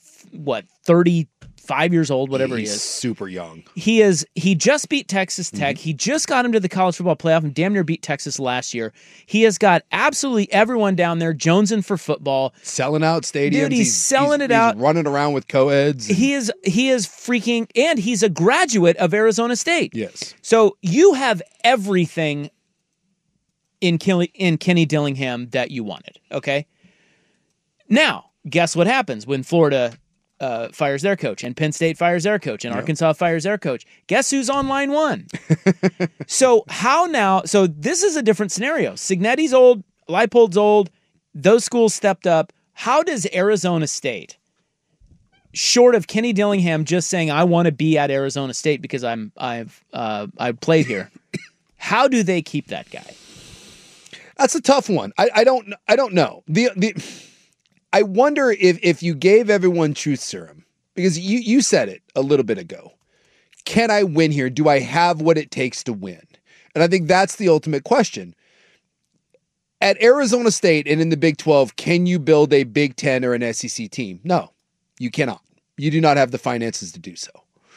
35 years old, whatever he is. Super young. He just beat Texas Tech. He just got him to the college football playoff and damn near beat Texas last year. He has got absolutely everyone down there jonesing for football. Selling out stadiums. Dude, he's selling it out. He's running around with co-eds. He is freaking, and he's a graduate of Arizona State. Yes. So you have everything in Kenny Dillingham that you wanted, okay? Now, guess what happens when Florida fires their coach, and Penn State fires their coach, and Arkansas fires their coach? Guess who's on line 1? So this is a different scenario. Cignetti's old, Leipold's old, those schools stepped up. How does Arizona State, short of Kenny Dillingham just saying, I want to be at Arizona State because I've played here, how do they keep that guy? That's a tough one. I don't know. I wonder if you gave everyone truth serum, because you said it a little bit ago. Can I win here? Do I have what it takes to win? And I think that's the ultimate question. At Arizona State and in the Big 12, can you build a Big 10 or an SEC team? No, you cannot. You do not have the finances to do so.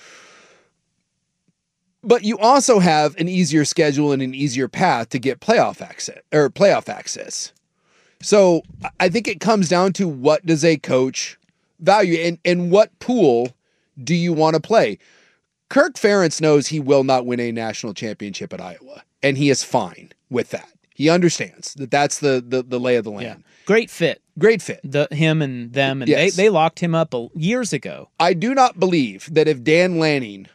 But you also have an easier schedule and an easier path to get playoff access. So I think it comes down to, what does a coach value and what pool do you want to play? Kirk Ferentz knows he will not win a national championship at Iowa, and he is fine with that. He understands that that's the lay of the land. Yeah. Great fit. Him and them, and yes. they locked him up years ago. I do not believe that if Dan Lanning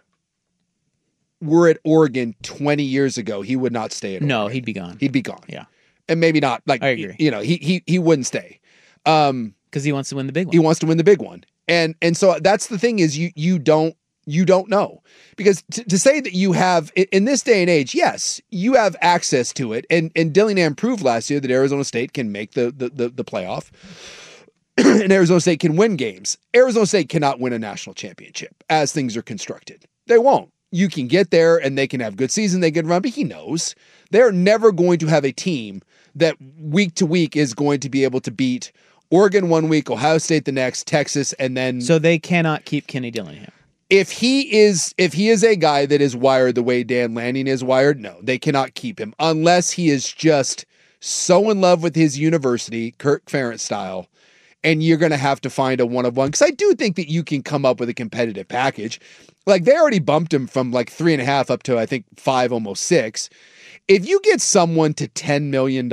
were at Oregon 20 years ago, he would not stay at Oregon. No, he'd be gone. He'd be gone. Yeah. And maybe not. Like, I agree. He wouldn't stay. Because he wants to win the big one. He wants to win the big one. And so that's the thing, is you don't know. Because to say that you have, in this day and age, yes, you have access to it. And Dillingham proved last year that Arizona State can make the playoff. And Arizona State can win games. Arizona State cannot win a national championship as things are constructed. They won't. You can get there and they can have good season, they can run, but he knows they're never going to have a team that week to week is going to be able to beat Oregon one week, Ohio State the next, Texas, and then. So they cannot keep Kenny Dillingham. If he is a guy that is wired the way Dan Lanning is wired, no, they cannot keep him unless he is just so in love with his university, Kirk Ferentz style. And you're going to have to find a one-of-one. Because I do think that you can come up with a competitive package. Like, they already bumped him from like 3.5 up to, I think, 5, almost 6. If you get someone to $10 million,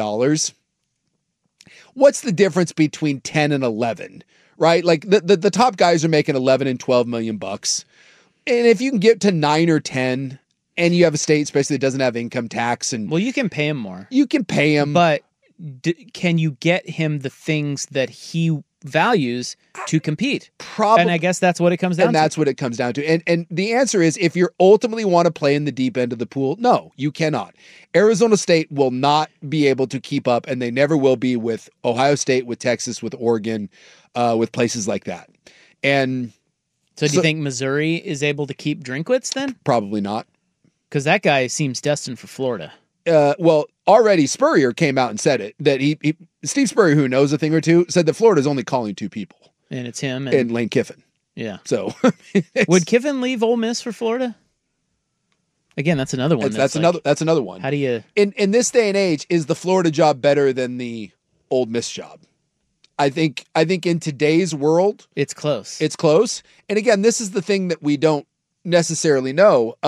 what's the difference between 10 and 11, right? Like, the top guys are making 11 and 12 million bucks. And if you can get to 9 or 10, and you have a state, especially that doesn't have income tax. Well, you can pay him more. You can pay him. But can you get him the things that he values to compete? Probably. And I guess that's what it comes down to. And that's what it comes down to. And the answer is, if you ultimately want to play in the deep end of the pool, no, you cannot. Arizona State will not be able to keep up, and they never will be, with Ohio State, with Texas, with Oregon, with places like that. And so do you think Missouri is able to keep Drinkwitz then? Probably not. Because that guy seems destined for Florida. Well, already Spurrier came out and said it, that Steve Spurrier, who knows a thing or two, said that Florida's only calling 2 people. And it's him and Lane Kiffin. Yeah. So would Kiffin leave Ole Miss for Florida? Again, that's another one. That's another one. How do you in this day and age, is the Florida job better than the Ole Miss job? I think in today's world, it's close. It's close. And again, this is the thing that we don't necessarily know.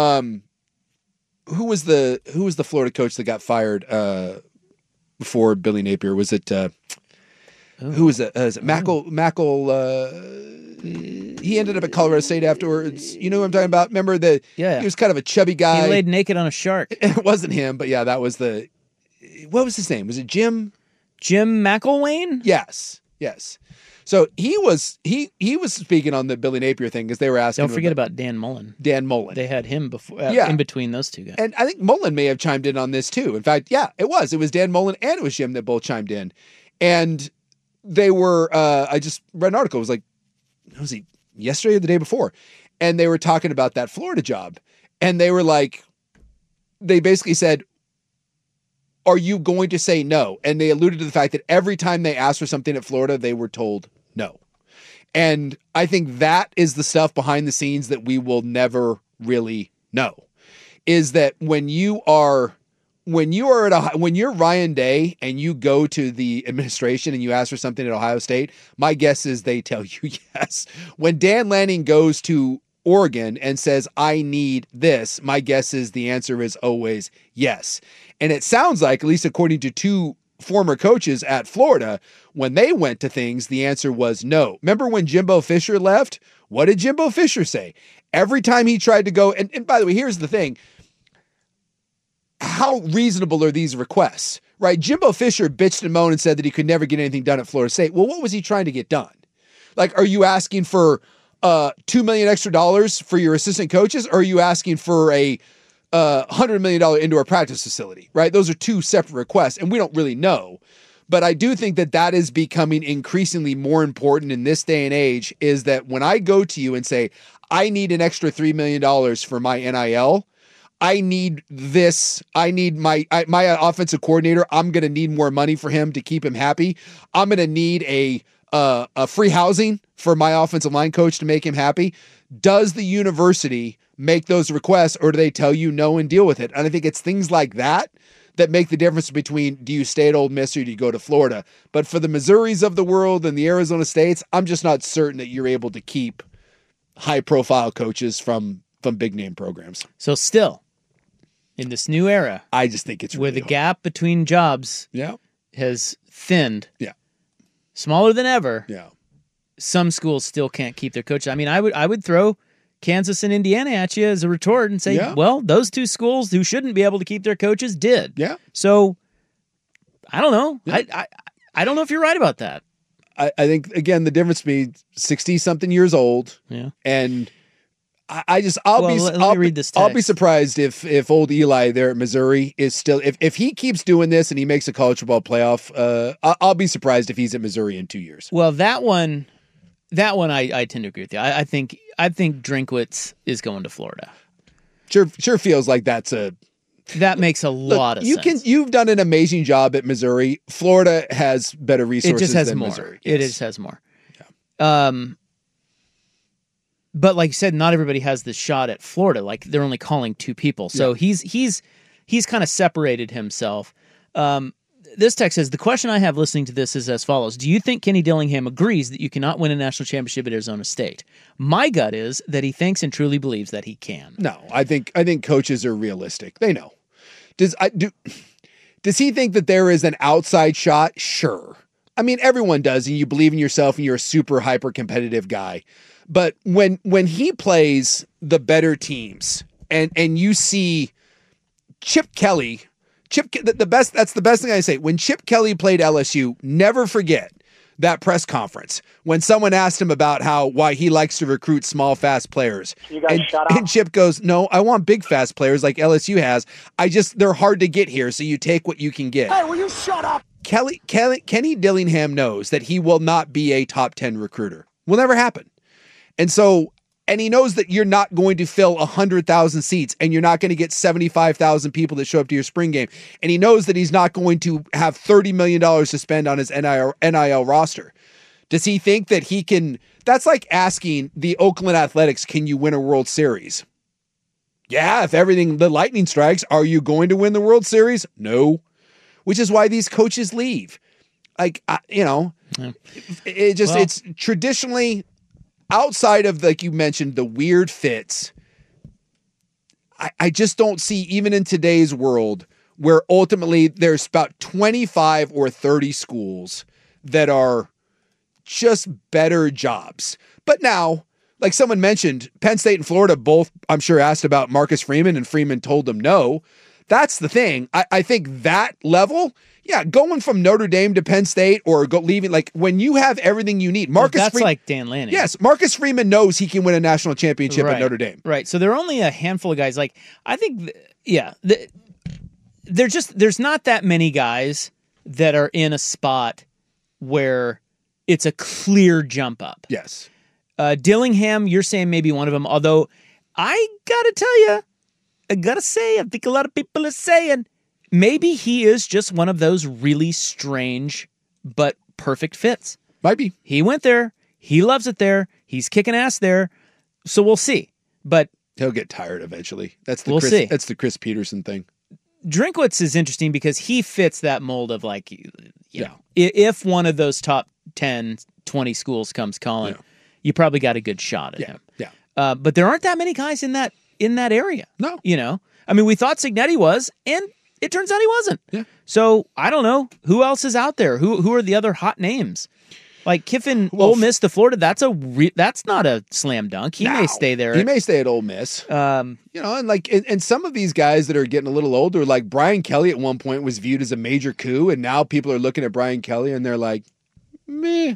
Who was the Florida coach that got fired before Billy Napier? Was it who was it? Is it Mackle? He ended up at Colorado State afterwards. You know what I'm talking about? Remember he was kind of a chubby guy. He laid naked on a shark. It wasn't him, but yeah, that was what was his name? Was it Jim McElwain? Yes. So he was speaking on the Billy Napier thing, because they were asking. Don't forget about Dan Mullen. Dan Mullen. They had him before, in between those two guys. And I think Mullen may have chimed in on this too. In fact, yeah, it was Dan Mullen and it was Jim that both chimed in. And they were, I just read an article. It was like, was he yesterday or the day before? And they were talking about that Florida job. And they were like, they basically said, are you going to say no? And they alluded to the fact that every time they asked for something at Florida, they were told no. And I think that is the stuff behind the scenes that we will never really know, is that when you're Ryan Day and you go to the administration and you ask for something at Ohio State, my guess is they tell you yes. When Dan Lanning goes to Oregon and says, I need this, my guess is the answer is always yes. And it sounds like, at least according to 2 former coaches at Florida, when they went to things, the answer was no. Remember when Jimbo Fisher left? What did Jimbo Fisher say? Every time he tried to go, and by the way, here's the thing. How reasonable are these requests, right? Jimbo Fisher bitched and moaned and said that he could never get anything done at Florida State. Well, what was he trying to get done? Like, are you asking for $2 million extra for your assistant coaches, or are you asking for a $100 million indoor practice facility, right? Those are 2 separate requests, and we don't really know. But I do think that is becoming increasingly more important in this day and age, is that when I go to you and say, I need an extra $3 million for my NIL, I need this. I need my offensive coordinator. I'm going to need more money for him to keep him happy. I'm going to need a free housing for my offensive line coach to make him happy. Does the university make those requests, or do they tell you no and deal with it? And I think it's things like that make the difference between, do you stay at Ole Miss or do you go to Florida? But for the Missouris of the world and the Arizona States, I'm just not certain that you're able to keep high-profile coaches from big-name programs. So still, in this new era, I just think it's where really the gap between jobs has thinned, smaller than ever. Some schools still can't keep their coaches. I mean, I would throw Kansas and Indiana at you as a retort and say, well, those two schools who shouldn't be able to keep their coaches did. So I don't know. I don't know if you're right about that. I think, again, the difference between 60-something years old and I'll be surprised if old Eli there at Missouri is still, if he keeps doing this and he makes a college football playoff, I'll be surprised if he's at Missouri in 2 years. Well, that one I tend to agree with you. I think Drinkwitz is going to Florida. Sure feels like that makes a lot of sense. You've done an amazing job at Missouri. Florida has better resources. It just has than more. Missouri. It just has more. But like you said, not everybody has this shot at Florida. Like, they're only calling two people, so he's kind of separated himself. This text says, the question I have listening to this is as follows. Do you think Kenny Dillingham agrees that you cannot win a national championship at Arizona State? My gut is that he thinks and truly believes that he can. No, I think coaches are realistic. They know. Does he think that there is an outside shot? Sure. I mean, everyone does, and you believe in yourself and you're a super hyper competitive guy. But when he plays the better teams and you see Chip Kelly, that's the best thing I say. When Chip Kelly played LSU, never forget that press conference when someone asked him about why he likes to recruit small, fast players. You guys shut up. And Chip goes, no, I want big, fast players like LSU has. They're hard to get here, so you take what you can get. Hey, will you shut up? Kenny Dillingham knows that he will not be a top 10 recruiter. Will never happen. And he knows that you're not going to fill 100,000 seats and you're not going to get 75,000 people that show up to your spring game. And he knows that he's not going to have $30 million to spend on his NIL roster. Does he think that he can? That's like asking the Oakland Athletics, can you win a World Series? Yeah, if the lightning strikes, are you going to win the World Series? No. Which is why these coaches leave. It's traditionally, outside of, like you mentioned, the weird fits, I just don't see, even in today's world, where ultimately there's about 25 or 30 schools that are just better jobs. But now, like someone mentioned, Penn State and Florida both, I'm sure, asked about Marcus Freeman, and Freeman told them no. That's the thing. I think that level, going from Notre Dame to Penn State or leaving, like when you have everything you need. That's like Dan Lanning. Yes, Marcus Freeman knows he can win a national championship at Notre Dame. Right. So there are only a handful of guys. Like, I think, there's not that many guys that are in a spot where it's a clear jump up. Yes. Dillingham, you're saying maybe one of them, although I gotta tell you, I think a lot of people are saying maybe he is just one of those really strange but perfect fits. Might be. He went there. He loves it there. He's kicking ass there. So we'll see. But he'll get tired eventually. That's the Chris Peterson thing. Drinkwitz is interesting because he fits that mold of, like, you know, if one of those top 10, 20 schools comes calling, you probably got a good shot at him. Yeah. But there aren't that many guys in that area. No. You know, I mean, we thought Cignetti was, and it turns out he wasn't. Yeah. So I don't know who else is out there. Who are the other hot names? Like Kiffin, Ole Miss to Florida. That's not a slam dunk. He may stay there. He may stay at Ole Miss. You know, and some of these guys that are getting a little older, like Brian Kelly at one point was viewed as a major coup, and now people are looking at Brian Kelly and they're like, meh.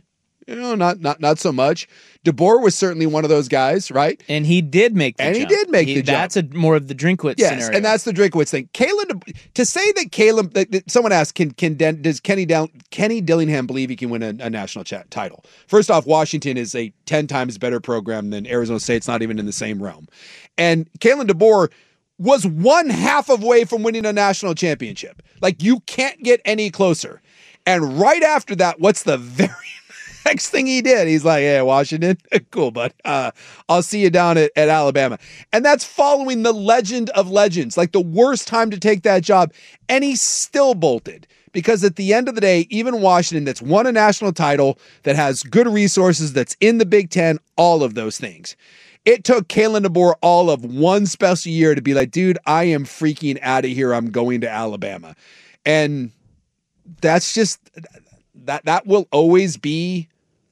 Not so much. DeBoer was certainly one of those guys, right? And he did make the jump. He did make the jump. That's more of the Drinkwitz scenario. And that's the Drinkwitz thing. To say that Caleb, that someone asked, does Kenny Dillingham believe he can win a national title? First off, Washington is a 10 times better program than Arizona State. It's not even in the same realm. And Kalen DeBoer was one half of way from winning a national championship. Like, you can't get any closer. And right after that, what's the very next thing he did? He's like, hey, Washington, cool, bud. I'll see you down at Alabama. And that's following the legend of legends, like the worst time to take that job. And he still bolted. Because at the end of the day, even Washington, that's won a national title, that has good resources, that's in the Big Ten, all of those things. It took Kalen DeBoer all of one special year to be like, dude, I am freaking out of here. I'm going to Alabama. And that's just that will always be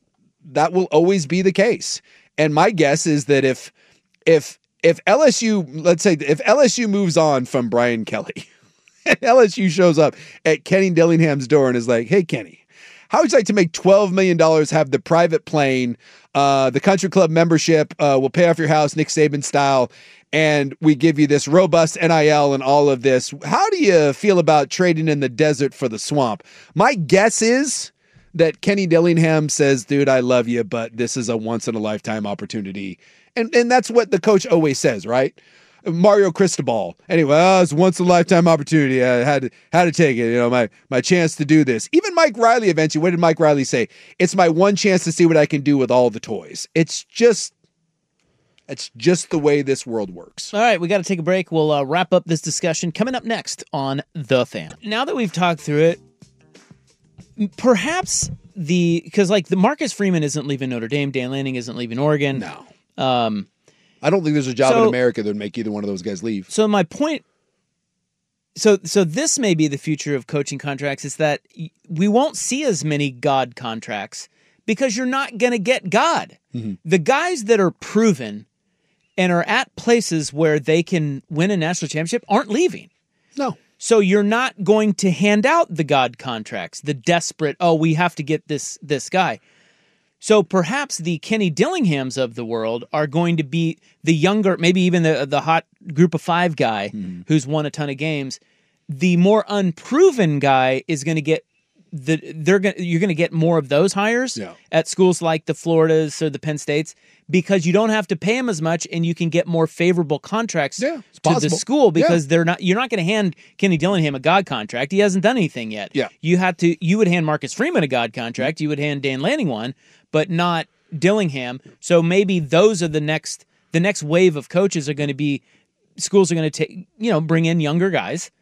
the case. And my guess is that if LSU, let's say if LSU moves on from Brian Kelly and LSU shows up at Kenny Dillingham's door and is like, hey, Kenny, how would you like to make $12 million, have the private plane, the country club membership, we'll pay off your house, Nick Saban style, and we give you this robust NIL and all of this. How do you feel about trading in the desert for the swamp? My guess is that Kenny Dillingham says, dude, I love you, but this is a once-in-a-lifetime opportunity. And that's what the coach always says, right? Mario Cristobal. Anyway, it's a once-in-a-lifetime opportunity. I had to take it, my chance to do this. Even Mike Riley eventually, what did Mike Riley say? It's my one chance to see what I can do with all the toys. It's just the way this world works. All right, we got to take a break. We'll wrap up this discussion coming up next on The Fan. Now that we've talked through it, perhaps because the Marcus Freeman isn't leaving Notre Dame, Dan Lanning isn't leaving Oregon. No. I don't think there's a job in America that would make either one of those guys leave. So my point, so this may be the future of coaching contracts, is that we won't see as many God contracts because you're not going to get God. Mm-hmm. The guys that are proven and are at places where they can win a national championship aren't leaving. No. So you're not going to hand out the God contracts, the desperate, we have to get this guy. So perhaps the Kenny Dillinghams of the world are going to be the younger, maybe even the hot group of 5 guy who's won a ton of games. The more unproven guy is going to get you're going to get more of those hires at schools like the Floridas or the Penn States, because you don't have to pay them as much and you can get more favorable contracts to the school, because you're not going to hand Kenny Dillingham a God contract. He hasn't done anything yet. Yeah. You would hand Marcus Freeman a God contract. You would hand Dan Lanning one, but not Dillingham. So maybe those are the next wave of coaches are going to be, schools are going to take, bring in younger guys,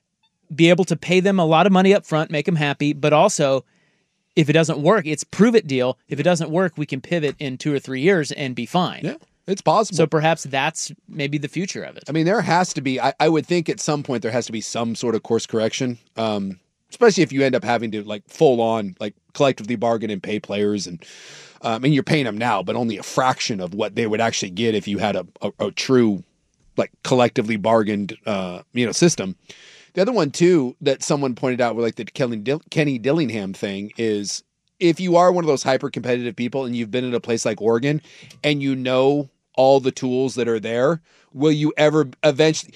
be able to pay them a lot of money up front, make them happy, but also, if it doesn't work, it's prove it deal. If it doesn't work, we can pivot in 2 or 3 years and be fine. Yeah, it's possible. So perhaps that's maybe the future of it. I mean, there has to be, I would think at some point there has to be some sort of course correction, especially if you end up having to full on, collectively bargain and pay players. And you're paying them now, but only a fraction of what they would actually get if you had a true, collectively bargained, system. The other one, too, that someone pointed out with the Kenny Dillingham thing is, if you are one of those hyper-competitive people and you've been in a place like Oregon and you know all the tools that are there, will you ever eventually...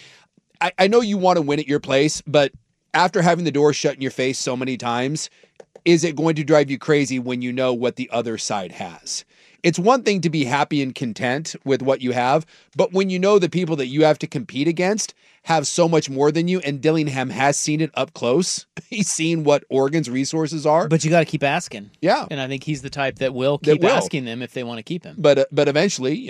I know you want to win at your place, but after having the door shut in your face so many times, is it going to drive you crazy when you know what the other side has? It's one thing to be happy and content with what you have, but when you know the people that you have to compete against have so much more than you, and Dillingham has seen it up close. He's seen what Oregon's resources are. But you got to keep asking. Yeah. And I think he's the type that will keep asking them if they want to keep him. But eventually,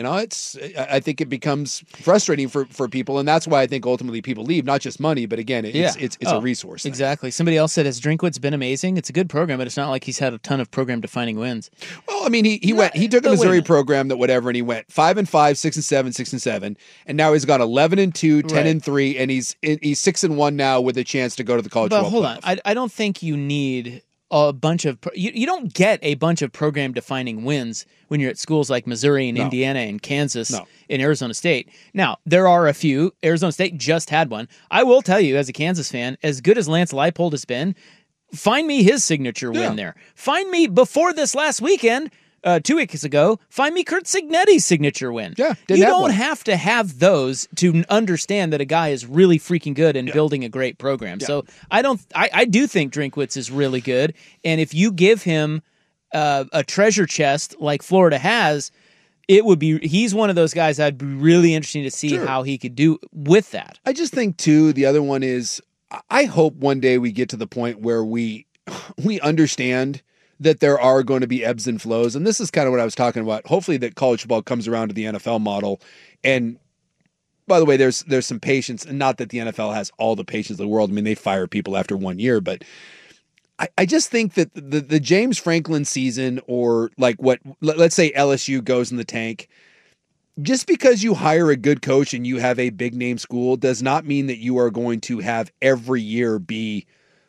I think it becomes frustrating for people, and that's why I think ultimately people leave, not just money, but again, it's a resource thing. Exactly. Somebody else said, has Drinkwitz been amazing? It's a good program, but it's not like he's had a ton of program-defining wins. Well, I mean, he took a Missouri program and he went 5-5, 6-7, 6-7, and now he's got 11-2, 10-3. And he's 6-1 now with a chance to go to the college football playoff. Hold on, I don't think you need a bunch of you don't get a bunch of program defining wins when you're at schools like Missouri and Indiana and Kansas and Arizona State. Now, there are a few. Arizona State just had one. I will tell you, as a Kansas fan, as good as Lance Leipold has been, Find me his signature win there. Find me, before this last weekend, 2 weeks ago, find me Kurt Signetti's signature win. Yeah, you don't have to have those to understand that a guy is really freaking good and building a great program. Yeah. So I do think Drinkwitz is really good, and if you give him a treasure chest like Florida has, he's one of those guys I'd be really interesting to see how he could do with that. I just think too, the other one is, I hope one day we get to the point where we understand that there are going to be ebbs and flows. And this is kind of what I was talking about. Hopefully that college football comes around to the NFL model. And by the way, there's some patience, and not that the NFL has all the patience in the world. I mean, they fire people after 1 year, but I just think that the James Franklin season, or like let's say LSU goes in the tank, just because you hire a good coach and you have a big name school does not mean that you are going to have every year be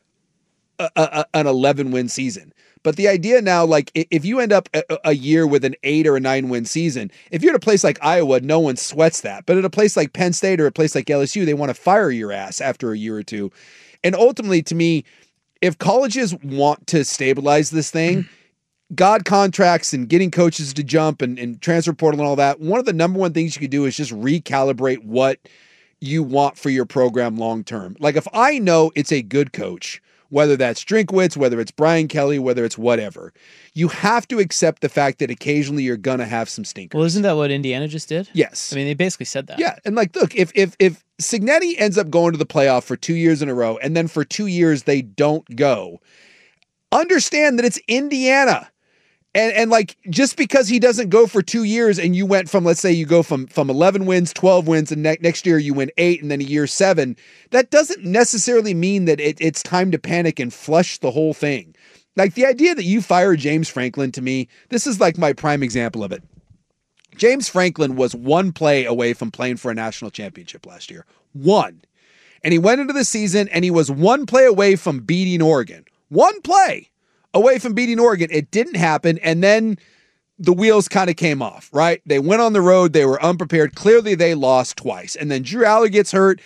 an 11-win season. But the idea now, like if you end up a year with an 8 or a 9-win season, if you're at a place like Iowa, no one sweats that. But at a place like Penn State or a place like LSU, they want to fire your ass after a year or two. And ultimately, to me, if colleges want to stabilize this thing, God contracts and getting coaches to jump and transfer portal and all that, one of the number one things you could do is just recalibrate what you want for your program long term. Like if I know it's a good coach, whether that's Drinkwitz, whether it's Brian Kelly, whether it's whatever, you have to accept the fact that occasionally you're going to have some stinkers. Well, isn't that what Indiana just did? Yes. I mean, they basically said that. Yeah. And like, look, if Signetti ends up going to the playoff for 2 years in a row, and then for 2 years they don't go, understand that it's Indiana. And like, just because he doesn't go for 2 years and you went from, let's say you go from 11 wins, 12 wins, and next year you win 8 and then a year 7, that doesn't necessarily mean that it's time to panic and flush the whole thing. Like the idea that you fire James Franklin, to me, this is like my prime example of it. James Franklin was one play away from playing for a national championship last year. One. And he went into the season and he was one play away from beating Oregon. One play away from beating Oregon. It didn't happen. And then the wheels kind of came off, right? They went on the road. They were unprepared. Clearly they lost twice. And then Drew Aller gets hurt.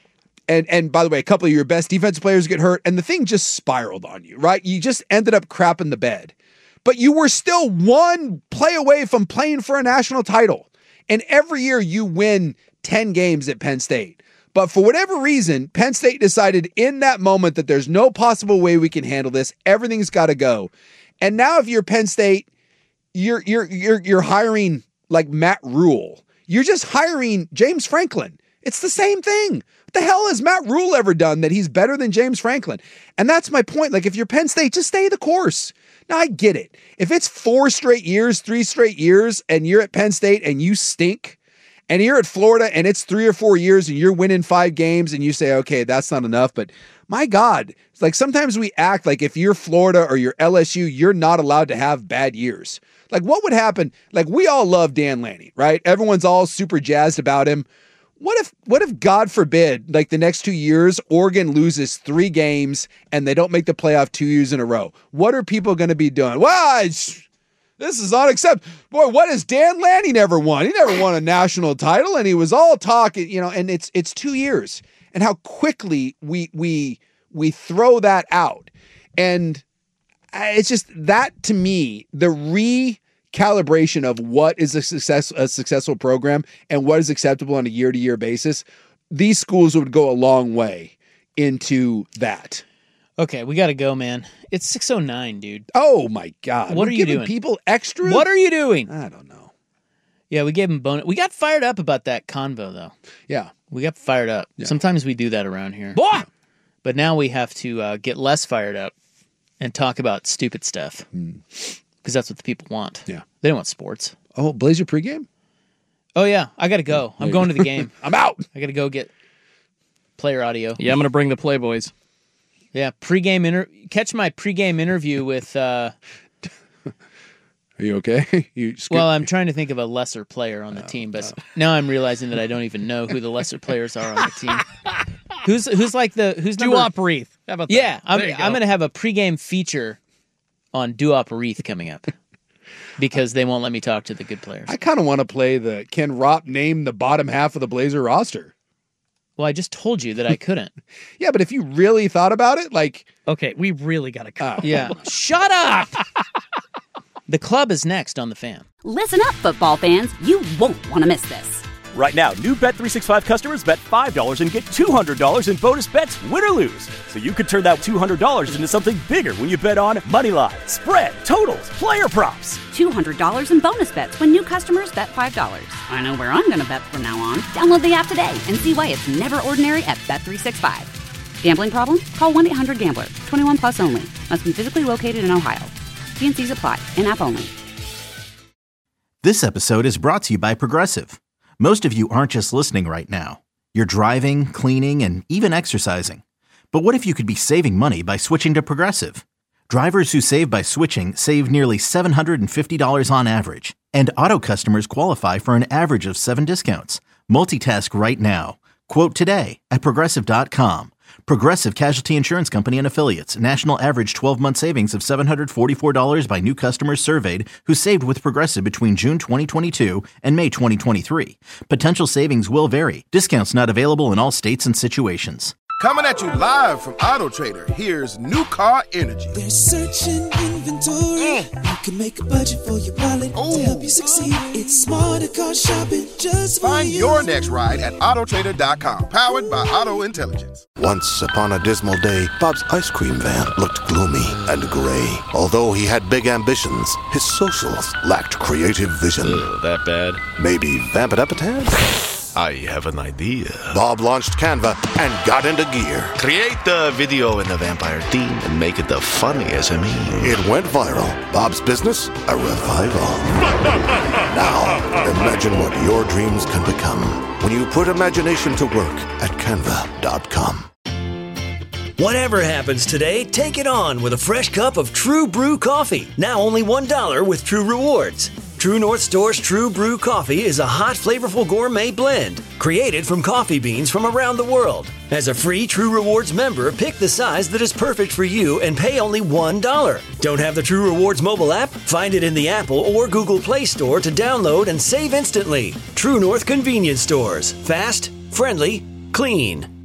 And by the way, a couple of your best defensive players get hurt. And the thing just spiraled on you, right? You just ended up crapping the bed. But you were still one play away from playing for a national title. And every year you win 10 games at Penn State. But for whatever reason, Penn State decided in that moment that there's no possible way we can handle this. Everything's got to go. And now if you're Penn State, you're hiring like Matt Rule. You're just hiring James Franklin. It's the same thing. What the hell has Matt Rule ever done that he's better than James Franklin? And that's my point. Like if you're Penn State, just stay the course. Now I get it. If it's 4 straight years, 3 straight years, and you're at Penn State and you stink, and you're at Florida and it's 3 or 4 years and you're winning 5 games and you say, okay, that's not enough. But my God, it's like sometimes we act like if you're Florida or you're LSU, you're not allowed to have bad years. Like what would happen? Like we all love Dan Lanning, right? Everyone's all super jazzed about him. What if God forbid, like the next 2 years, Oregon loses 3 games and they don't make the playoff 2 years in a row? What are people going to be doing? Well, this is unacceptable. Boy, what has Dan Lanning ever won? He never won a national title, and he was all talk, and it's 2 years. And how quickly we throw that out. And it's just that, to me, the recalibration of what is a successful program and what is acceptable on a year-to-year basis, these schools would go a long way into that. Okay, we got to go, man. It's 6:09, dude. Oh, my God. What are you doing? People extra? What are you doing? I don't know. Yeah, we gave him bonus. We got fired up about that convo, though. Yeah. We got fired up. Yeah. Sometimes we do that around here. Boah! But now we have to get less fired up and talk about stupid stuff. Because that's what the people want. Yeah. They don't want sports. Oh, Blazer pregame? Oh, yeah. I got to go. I'm going to the game. I'm out. I got to go get player audio. Yeah, I'm going to bring the Playboys. Yeah, catch my pregame interview with... Are you okay? Well, I'm trying to think of a lesser player on the team, but now I'm realizing that I don't even know who the lesser players are on the team. Who's Duop Reith. How about that? Yeah, I'm going to have a pregame feature on Duop Reith coming up because they won't let me talk to the good players. I kind of want to play the Ken Ropp name the bottom half of the Blazer roster. Well, I just told you that I couldn't. Yeah, but if you really thought about it, like... Okay, we really got to cut. Yeah. Shut up! The club is next on the Fan. Listen up, football fans. You won't want to miss this. Right now, new Bet365 customers bet $5 and get $200 in bonus bets, win or lose. So you could turn that $200 into something bigger when you bet on money line, spread, totals, player props. $200 in bonus bets when new customers bet $5. I know where I'm going to bet from now on. Download the app today and see why it's never ordinary at Bet365. Gambling problem? Call 1-800-GAMBLER. 21 plus only. Must be physically located in Ohio. T&Cs apply. In-app only. This episode is brought to you by Progressive. Most of you aren't just listening right now. You're driving, cleaning, and even exercising. But what if you could be saving money by switching to Progressive? Drivers who save by switching save nearly $750 on average. And auto customers qualify for an average of 7 discounts. Multitask right now. Quote today at Progressive.com. Progressive Casualty Insurance Company and Affiliates. National average 12-month savings of $744 by new customers surveyed who saved with Progressive between June 2022 and May 2023. Potential savings will vary. Discounts not available in all states and situations. Coming at you live from Auto Trader, here's New Car Energy. They're searching inventory. You can make a budget for your wallet to help you succeed. It's smarter car shopping just for Find you. your next ride at Autotrader.com. Powered by Auto Intelligence. Once upon a dismal day, Bob's ice cream van looked gloomy and gray. Although he had big ambitions, his socials lacked creative vision. That bad? Maybe vamp it up a tad? I have an idea. Bob launched Canva and got into gear. Create the video in the vampire theme and make it the funniest SME. It went viral. Bob's business, a revival. Now, imagine what your dreams can become when you put imagination to work at Canva.com. Whatever happens today, take it on with a fresh cup of True Brew coffee. Now only $1 with True Rewards. True North Store's True Brew coffee is a hot, flavorful gourmet blend created from coffee beans from around the world. As a free True Rewards member, pick the size that is perfect for you and pay only $1. Don't have the True Rewards mobile app? Find it in the Apple or Google Play Store to download and save instantly. True North Convenience Stores. Fast, friendly, clean.